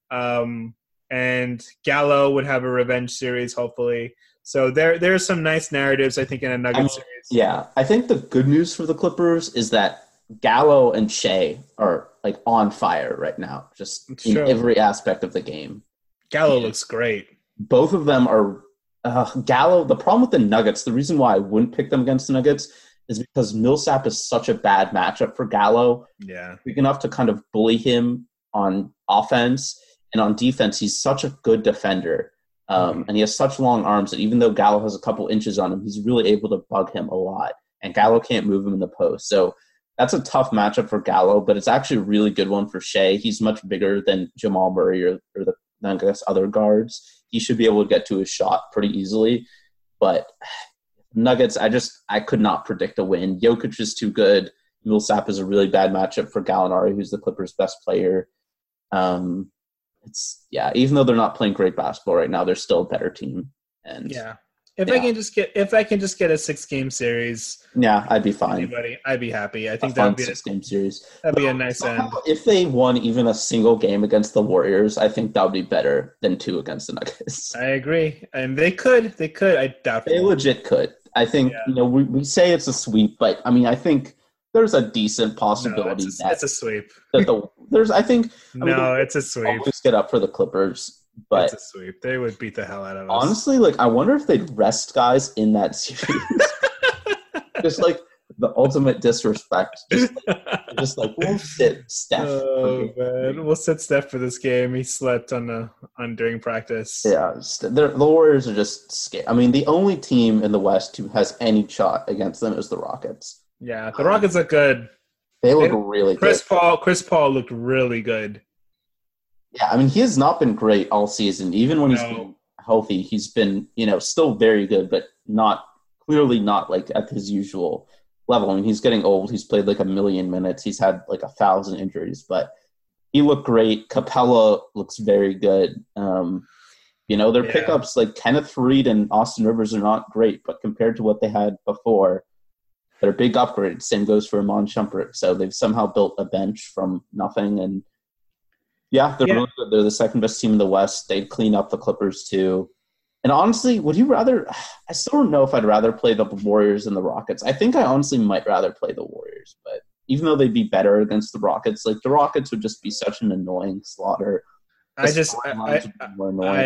And Gallo would have a revenge series, hopefully. So there's some nice narratives, I think, in a Nuggets series. Yeah, I think the good news for the Clippers is that Gallo and Shea are like on fire right now, just in every aspect of the game. Gallo looks great. Both of them are Gallo. The problem with the Nuggets, the reason why I wouldn't pick them against the Nuggets is because Millsap is such a bad matchup for Gallo. Yeah, big enough to kind of bully him on offense, and on defense, he's such a good defender. And he has such long arms that even though Gallo has a couple inches on him, he's really able to bug him a lot. And Gallo can't move him in the post. So that's a tough matchup for Gallo, but it's actually a really good one for Shea. He's much bigger than Jamal Murray or I guess other guards. He should be able to get to his shot pretty easily. But Nuggets, I could not predict a win. Jokic is too good. Millsap is a really bad matchup for Gallinari, who's the Clippers' best player. Even though they're not playing great basketball right now, they're still a better team. And if I can just get a 6-game series, I'd be fine. I'd be happy. I think that would be a 6-game series. That'd be a nice end. If they won even a single game against the Warriors, I think that would be better than 2 against the Nuggets. I agree, and they could. I doubt they legit could. I think we say it's a sweep, but I mean, I think there's a decent possibility it's a sweep. It's a sweep. I'll just get up for the Clippers, but it's a sweep. They would beat the hell out of us. Honestly, I wonder if they'd rest guys in that series. Just the ultimate disrespect. Just we'll sit Steph. Oh man, we'll sit Steph for this game. He slept during practice. Yeah, the Warriors are just scared. I mean, the only team in the West who has any shot against them is the Rockets. Yeah, the Rockets look good. They look really good. Chris Paul looked really good. Yeah, I mean, he has not been great all season. Even when he's been healthy, he's been, still very good, but clearly not at his usual level. I mean, he's getting old. He's played 1 million minutes. He's had 1,000 injuries, but he looked great. Capella looks very good. Their pickups Kenneth Faried and Austin Rivers are not great, but compared to what they had before, they're big upgrades. Same goes for Iman Shumpert. So they've somehow built a bench from nothing. And, they're really good. They're the second best team in the West. They'd clean up the Clippers, too. And honestly, would you rather – I still don't know if I'd rather play the Warriors than the Rockets. I think I honestly might rather play the Warriors. But even though they'd be better against the Rockets, the Rockets would just be such an annoying slaughter. I don't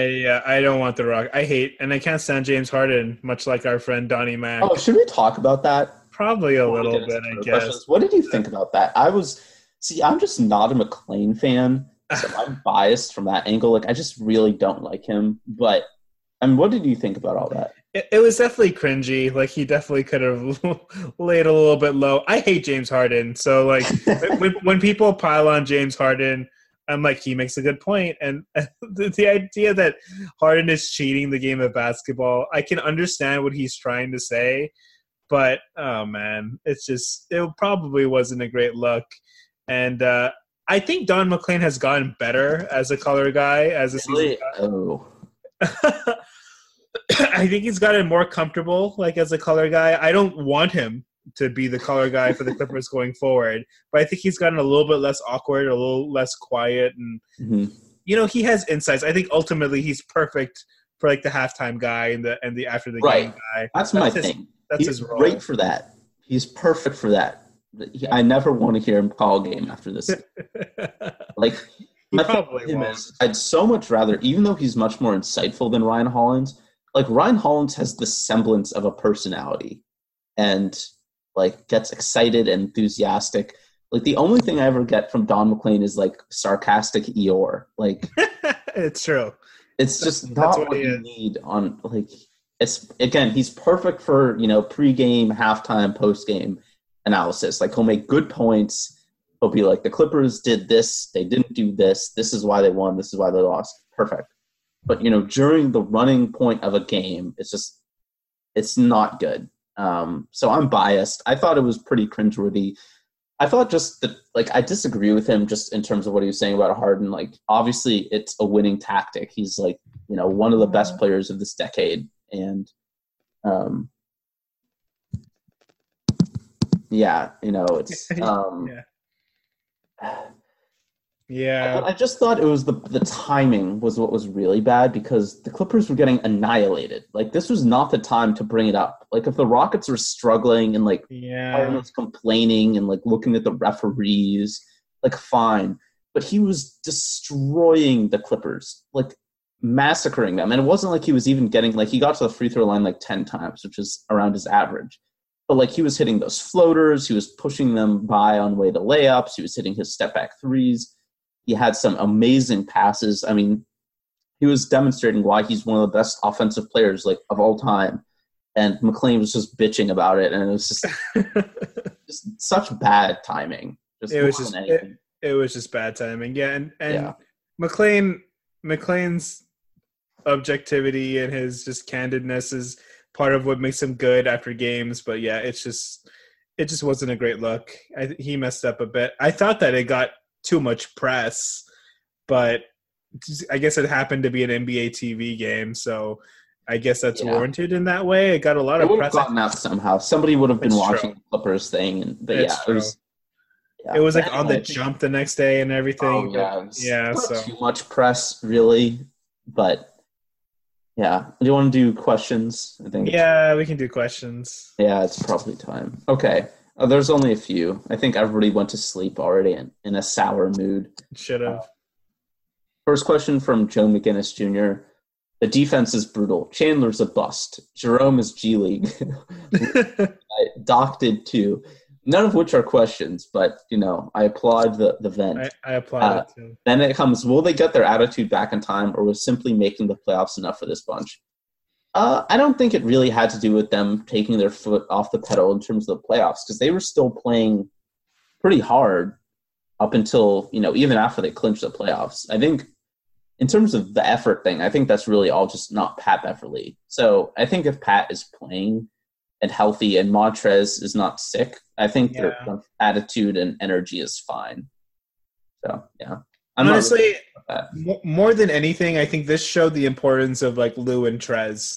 want the Rock. I hate – and I can't stand James Harden, much like our friend Donnie Mack. Oh, should we talk about that? Probably a little bit, I guess. Questions. What did you think about that? I'm just not a McClain fan, so I'm biased from that angle. I just really don't like him. But, what did you think about all that? It was definitely cringy. He definitely could have laid a little bit low. I hate James Harden. So, when people pile on James Harden, I'm he makes a good point. And the idea that Harden is cheating the game of basketball, I can understand what he's trying to say. But, oh, man, it probably wasn't a great look. And I think Don McClain has gotten better as a color guy as a season guy. Oh. I think he's gotten more comfortable, as a color guy. I don't want him to be the color guy for the Clippers going forward. But I think he's gotten a little bit less awkward, a little less quiet. And, he has insights. I think ultimately he's perfect for, the halftime guy and the after the game guy. That's my thing. That's He's his role. Great for that. He's perfect for that. I never want to hear him call a game after this. I'd so much rather, even though he's much more insightful than Ryan Hollins, Ryan Hollins has the semblance of a personality and gets excited and enthusiastic. The only thing I ever get from Don McClain is sarcastic Eeyore. It's true. It's just not what you need on he's perfect for, pregame, halftime, postgame analysis. He'll make good points. He'll be the Clippers did this, they didn't do this. This is why they won. This is why they lost. Perfect. but during the running point of a game, it's not good. So I'm biased. I thought it was pretty cringeworthy. I thought just that, I disagree with him just in terms of what he was saying about Harden. Obviously it's a winning tactic. He's one of the best players of this decade. And, it's, Yeah. I just thought it was the timing was what was really bad because the Clippers were getting annihilated. This was not the time to bring it up. If the Rockets were struggling and Harden was complaining and looking at the referees, fine. But he was destroying the Clippers, massacring them. And it wasn't like he was even getting he got to the free throw line 10 times, which is around his average. But he was hitting those floaters, he was pushing them by on way to layups, he was hitting his step back threes. He had some amazing passes. I mean, he was demonstrating why he's one of the best offensive players of all time. And McLean was just bitching about it, and it was just such bad timing. It was just bad timing. Yeah, and McLean's objectivity and his just candidness is part of what makes him good after games. But yeah, it just wasn't a great look. He messed up a bit. I thought that it got too much press, but I guess it happened to be an NBA TV game, so I guess that's warranted in that way. It got a lot of press. It would have gotten out somehow. Somebody would have been watching the Clippers thing, it was on the jump the next day and everything. Oh, yeah, so too much press, really. But yeah, do you want to do questions? I think. Yeah, we can do questions. Yeah, it's probably time. Okay. There's only a few. I think everybody went to sleep already in a sour mood. Should have. First question from Joe McGinnis Jr. The defense is brutal. Chandler's a bust. Jerome is G League. Doc did too. None of which are questions, but, I applaud the vent. I applaud it too. Then it comes, will they get their attitude back in time, or was simply making the playoffs enough for this bunch? I don't think it really had to do with them taking their foot off the pedal in terms of the playoffs, because they were still playing pretty hard up until, even after they clinched the playoffs. I think in terms of the effort thing, I think that's really all just not Pat Beverley. So I think if Pat is playing and healthy and Montrez is not sick, I think their attitude and energy is fine. So, yeah. Honestly, more than anything, I think this showed the importance of Lou and Trez.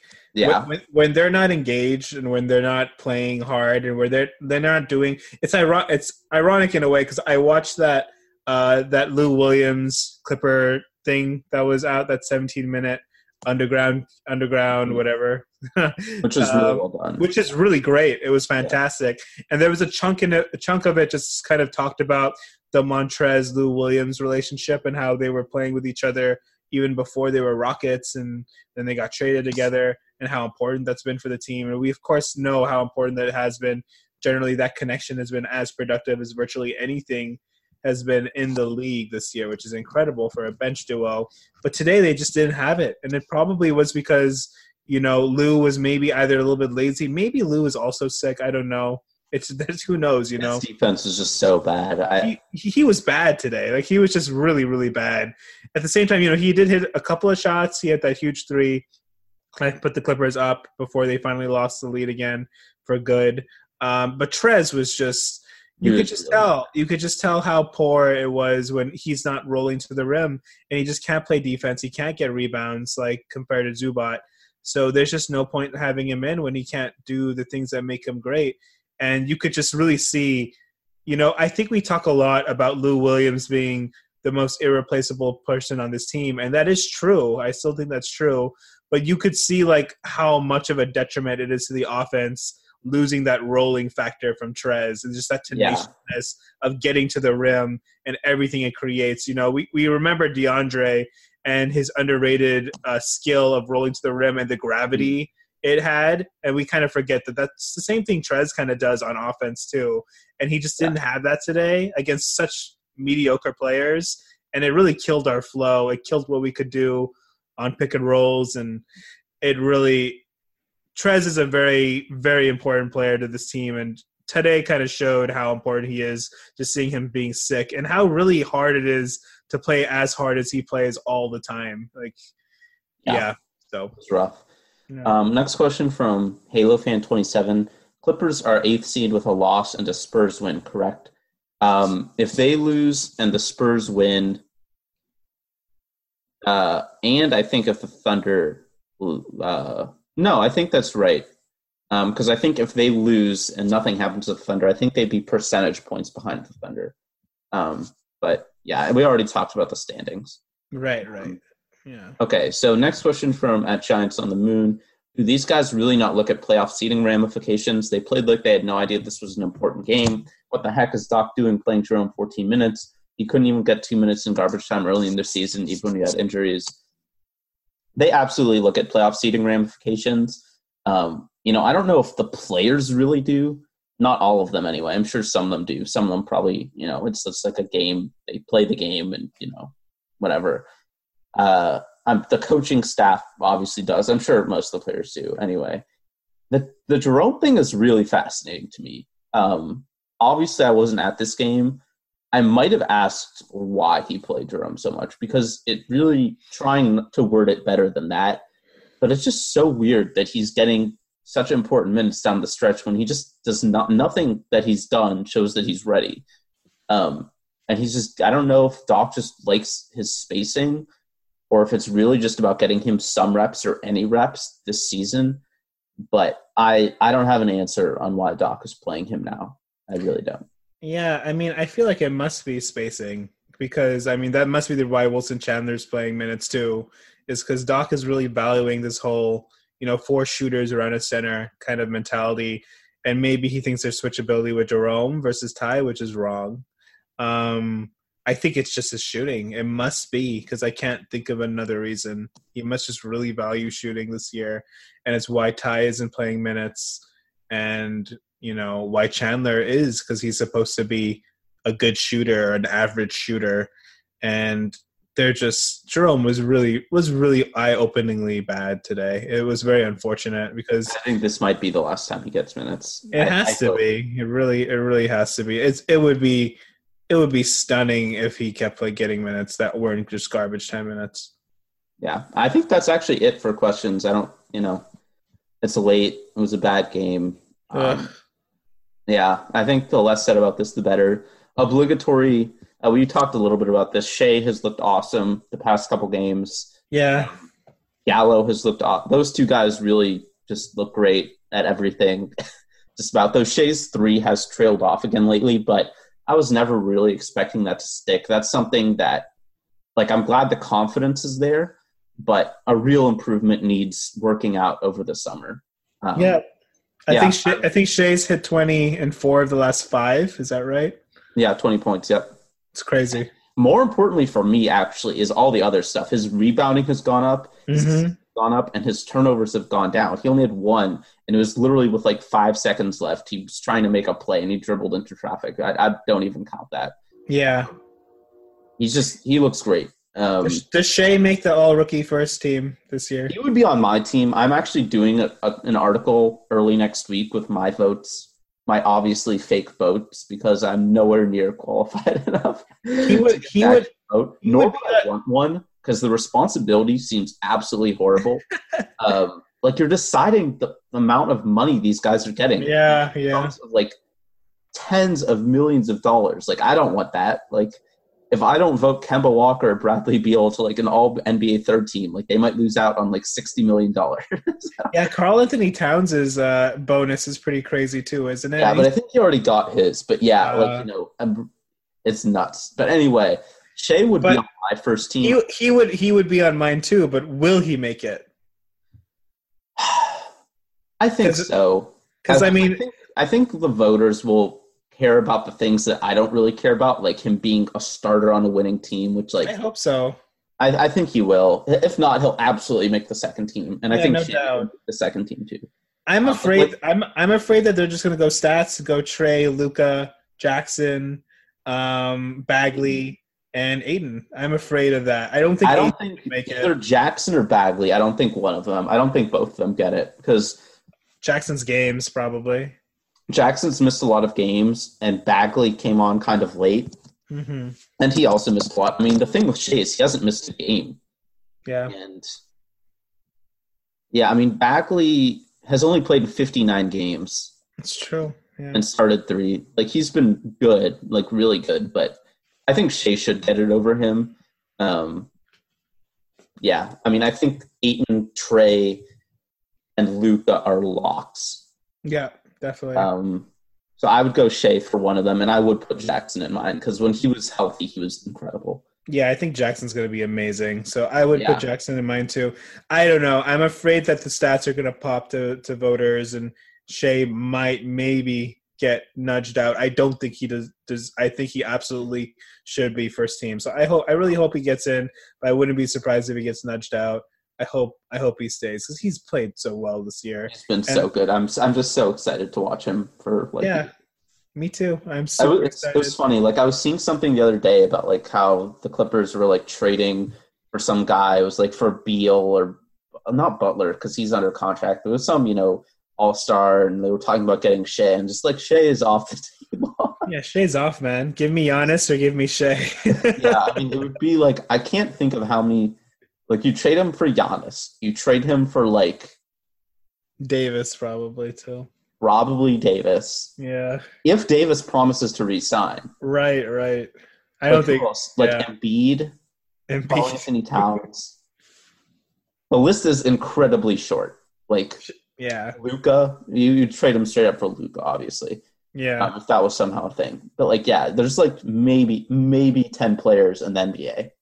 When they're not engaged and when they're not playing hard and where they're not doing it's ironic in a way because I watched that Lou Williams Clipper thing that was out, that 17-minute underground whatever, which is really well done, which is really great. It was fantastic. And there was a chunk of it just kind of talked about the Montrez Lou Williams relationship and how they were playing with each other even before they were Rockets, and then they got traded together, and how important that's been for the team. And we of course know how important that it has been. Generally, that connection has been as productive as virtually anything has been in the league this year, which is incredible for a bench duo. But today they just didn't have it. And it probably was because, Lou was maybe either a little bit lazy. Maybe Lou is also sick. I don't know. Who knows, His defense is just so bad. He was bad today. He was just really, really bad. At the same time, he did hit a couple of shots. He had that huge three. I put the Clippers up before they finally lost the lead again for good. But Trez was just you could just tell how poor it was when he's not rolling to the rim and he just can't play defense. He can't get rebounds compared to Zubac. So there's just no point having him in when he can't do the things that make him great. And you could just really see, I think we talk a lot about Lou Williams being the most irreplaceable person on this team. And that is true. I still think that's true. But you could see how much of a detriment it is to the offense losing that rolling factor from Trez and just that tenaciousness of getting to the rim and everything it creates. We remember DeAndre and his underrated skill of rolling to the rim and the gravity it had, and we kind of forget that that's the same thing Trez kind of does on offense too. And he just didn't have that today against such mediocre players, and it really killed our flow. It killed what we could do on pick and rolls, and it really – Trez is a very, very important player to this team, and today kind of showed how important he is, just seeing him being sick and how really hard it is to play as hard as he plays all the time. Yeah. So it was rough. yeah. Next question from Halo Fan 27. Clippers are 8th seed with a loss and a Spurs win, correct? If they lose and the Spurs win, and I think if the Thunder, no, I think that's right. Because I think if they lose and nothing happens to the Thunder, I think they'd be percentage points behind the Thunder. But yeah, we already talked about the standings. Right. Yeah. Okay, so next question from at Giants on the Moon. Do these guys really not look at playoff seeding ramifications? They played like they had no idea this was an important game. What the heck is Doc doing playing Jerome 14 minutes? He couldn't even get 2 minutes in garbage time early in the season, even when he had injuries. They absolutely look at playoff seeding ramifications. I don't know if the players really do. Not all of them anyway. I'm sure some of them do. Some of them probably, it's just like a game. They play the game and, whatever. The coaching staff obviously does. I'm sure most of the players do anyway. The Jerome thing is really fascinating to me. Obviously, I wasn't at this game. I might have asked why he played Jerome so much because it really trying to word it better than that. But it's just so weird that he's getting such important minutes down the stretch when he just does nothing that he's done shows that he's ready. And he's just, I don't know if Doc just likes his spacing or if it's really just about getting him some reps or any reps this season. But I don't have an answer on why Doc is playing him now. I really don't. Yeah, I feel like it must be spacing because, that must be why Wilson Chandler's playing minutes too, is because Doc is really valuing this whole, 4 shooters around a center kind of mentality, and maybe he thinks there's switchability with Jerome versus Ty, which is wrong. I think it's just his shooting. It must be because I can't think of another reason. He must just really value shooting this year, and it's why Ty isn't playing minutes and why Chandler is, because he's supposed to be a good shooter, an average shooter, and Jerome was really eye-openingly bad today. It was very unfortunate because I think this might be the last time he gets minutes. It has to be. It really has to be. It would be stunning if he kept getting minutes that weren't just garbage time minutes. Yeah, I think that's actually it for questions. I don't, it's late. It was a bad game. Yeah, I think the less said about this, the better. Obligatory. We talked a little bit about this. Shea has looked awesome the past couple games. Yeah. Gallo has looked awesome. Those two guys really just look great at everything. Just about those. Shea's 3 has trailed off again lately, but I was never really expecting that to stick. That's something that, I'm glad the confidence is there, but a real improvement needs working out over the summer. I think Shea's hit 20 in 4 of the last 5. Is that right? Yeah, 20 points. Yep. It's crazy. More importantly for me, actually, is all the other stuff. His rebounding has gone up, and his turnovers have gone down. He only had 1, and it was literally with 5 seconds left. He was trying to make a play, and he dribbled into traffic. I don't even count that. Yeah. He looks great. Does Shea make the all-rookie first team this year? He would be on my team. I'm actually doing an article early next week with my votes. My obviously fake votes because I'm nowhere near qualified enough. He would vote. Nor would I want one because the responsibility seems absolutely horrible. You're deciding the amount of money these guys are getting. Yeah. Tens of millions of dollars. I don't want that. If I don't vote Kemba Walker or Bradley Beal to an all NBA third team, they might lose out on $60 million. Yeah, Karl Anthony Towns' bonus is pretty crazy too, isn't it? Yeah, but I think he already got his. But yeah, it's nuts. But anyway, Shea would be on my first team. He would be on mine too. But will he make it? I think so. Because I think the voters will care about the things that I don't really care about, like him being a starter on a winning team, which I hope so. I think he will. If not, he'll absolutely make the second team, and I think no Shea doubt. will make the second team too. I'm afraid. I'm afraid that they're just going to go stats, go Trey, Luka, Jackson, Bagley, and Aiden. I'm afraid of that. I don't think make either it. Jackson or Bagley. I don't think one of them. I don't think both of them get it because Jackson's games probably. Jackson's missed a lot of games, and Bagley came on kind of late, and he also missed a lot. I mean, the thing with Shea is he hasn't missed a game. Yeah, and Yeah, I mean, Bagley has only played 59 games It's true. Yeah. and started 3. Like, he's been good, like, really good, but I think Shea should get it over him. Yeah, I mean, I think Ayton, Trey, and Luka are locks. Yeah, definitely. So I would go Shea for one of them, and I would put Jackson in mine because when he was healthy, he was incredible. Yeah, I think Jackson's going to be amazing. So I would Yeah. put Jackson in mine too. I don't know. I'm afraid that the stats are going to pop to voters, and Shea might maybe get nudged out. I don't think he does. I think he absolutely should be first team. So I really hope he gets in, but I wouldn't be surprised if he gets nudged out. I hope he stays because he's played so well this year. He's been so good. I'm just so excited to watch him for like. Yeah, me too. I'm super excited. It was funny. Like I was seeing something the other day about like how the Clippers were like trading for some guy. It was like for Beal or not Butler because he's under contract. It was some all-star, and they were talking about getting Shea, and just like Shea is off the team. Yeah, Shea's off, man. Give me Giannis or give me Shea. Yeah, I mean it would be like I can't think of how many. Like, you trade him for Giannis. You trade him for, like... Davis, probably, too. Probably Davis. Yeah. If Davis promises to re-sign. Right. I don't think... Like, Embiid, Karl Anthony Towns. The list is incredibly short. Like, yeah. Luka, you trade him straight up for Luka, obviously. Yeah. If that was somehow a thing. But, like, yeah, there's, like, maybe 10 players in the NBA.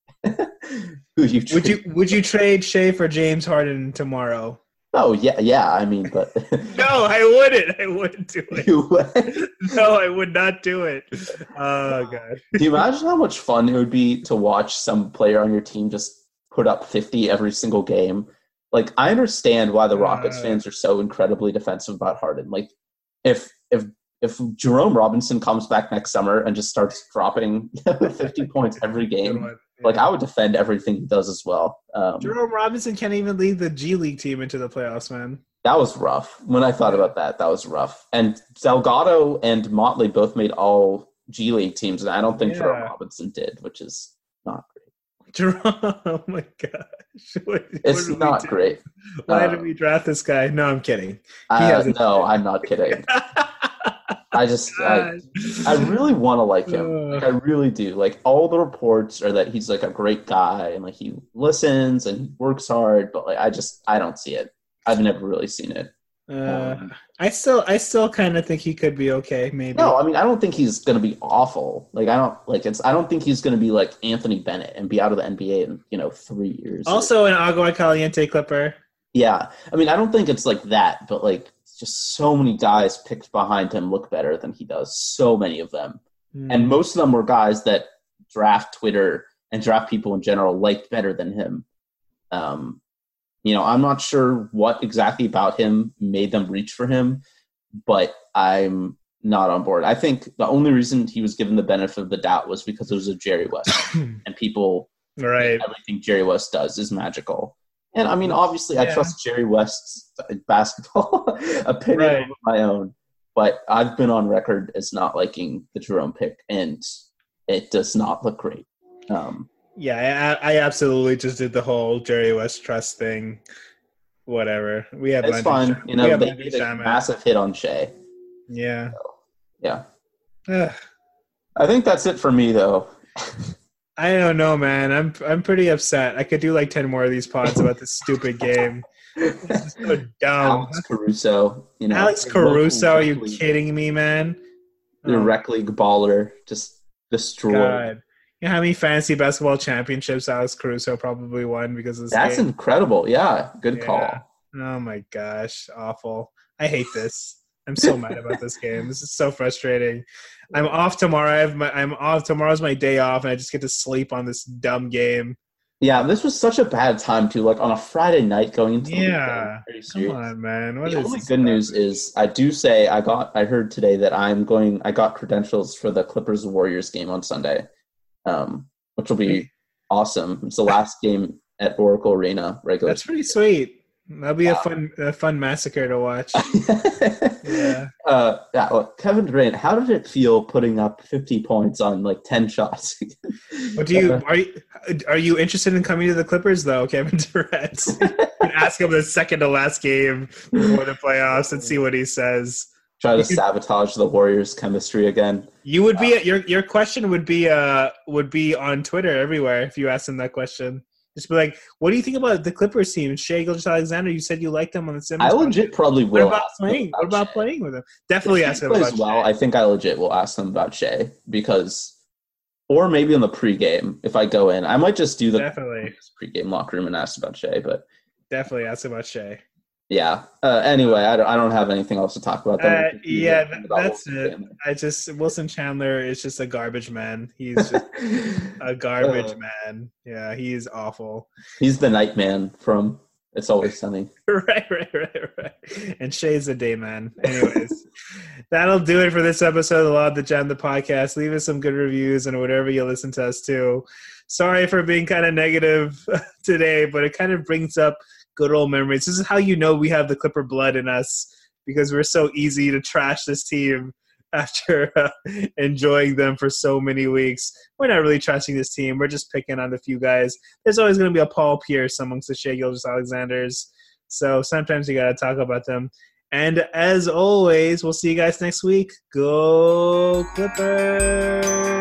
Would you trade Shea for James Harden tomorrow? Oh yeah. I mean, but no, I wouldn't do it. You would? No, I would not do it. Oh god. Do you imagine how much fun it would be to watch some player on your team just put up 50 every single game? Like, I understand why the Rockets fans are so incredibly defensive about Harden. Like, if Jerome Robinson comes back next summer and just starts dropping 50 points every game. Like, I would defend everything he does as well. Jerome Robinson can't even lead the G League team into the playoffs, man. That was rough. When I thought about that was rough. And Delgado and Motley both made all G League teams, and I don't think Jerome Robinson did, which is not great. Jerome, oh my gosh. It's not great. Why did we draft this guy? No, I'm kidding. No, I'm not kidding. I really want to like him. Like, I really do. Like, all the reports are that he's like a great guy and like he listens and he works hard, but like I don't see it. I've never really seen it. I still kind of think he could be okay. Maybe. No, I mean I don't think he's gonna be awful. Like I don't think he's gonna be like Anthony Bennett and be out of the NBA in 3 years. Also, an Agua Caliente Clipper. Yeah, I mean I don't think it's like that, but like. Just so many guys picked behind him look better than he does. So many of them. And most of them were guys that draft Twitter and draft people in general liked better than him. I'm not sure what exactly about him made them reach for him, but I'm not on board. I think the only reason he was given the benefit of the doubt was because it was a Jerry West. And people, everything Jerry West does is magical. And, I mean, obviously, I trust Jerry West's basketball opinion over my own. But I've been on record as not liking the Jerome pick, and it does not look great. I absolutely just did the whole Jerry West trust thing. Whatever. It's fine. They made a massive hit on Shea. Yeah. So, yeah. I think that's it for me, though. I don't know, man. I'm pretty upset. I could do like 10 more of these pods about this stupid game. This is so dumb. Alex Caruso. Alex Caruso, are you kidding me, man? The rec league baller just destroyed. God. You know how many fantasy basketball championships Alex Caruso probably won because of this That's game? incredible. Yeah, good call. Oh my gosh, awful. I hate this. I'm so mad about this game. This is so frustrating. I'm off tomorrow. I'm off. Tomorrow's my day off, and I just get to sleep on this dumb game. Yeah, this was such a bad time too. Like on a Friday night going into the weekend. Come on, man. The only good news is I do say I heard today that I got credentials for the Clippers Warriors game on Sunday, which will be awesome. It's the last game at Oracle Arena regular. That's pretty sweet. That'll be a fun massacre to watch. Look, Kevin Durant, how did it feel putting up 50 points on like 10 shots? Are you interested in coming to the Clippers, though, Kevin Durant? You can ask him the second to last game before the playoffs and see what he says. Try to sabotage the Warriors' chemistry again. You would be your question would be on Twitter everywhere if you asked him that question. Just be like, "What do you think about the Clippers team? Shai Gilgeous-Alexander, you said you liked them on the Simmons. I legit probably will. What about playing with him? Definitely ask him about Shai. I think I legit will ask them about Shai because, or maybe in the pregame if I go in, I might just do the pregame locker room and ask about Shai. But definitely ask about Shai. Yeah. Anyway, I don't have anything else to talk about. That's it. Wilson Chandler is just a garbage man. He's just a garbage man. Yeah, he's awful. He's the night man from It's Always Sunny. Right. And Shai's the day man. Anyways, that'll do it for this episode of Law of the Jam, the podcast. Leave us some good reviews and whatever you listen to us to. Sorry for being kind of negative today, but it kind of brings up good old memories. This is how you know we have the Clipper blood in us, because we're so easy to trash this team after enjoying them for so many weeks. We're not really trashing this team. We're just picking on a few guys. There's always going to be a Paul Pierce amongst the Shai Gilgeous-Alexanders. So sometimes you got to talk about them. And as always, we'll see you guys next week. Go Clippers!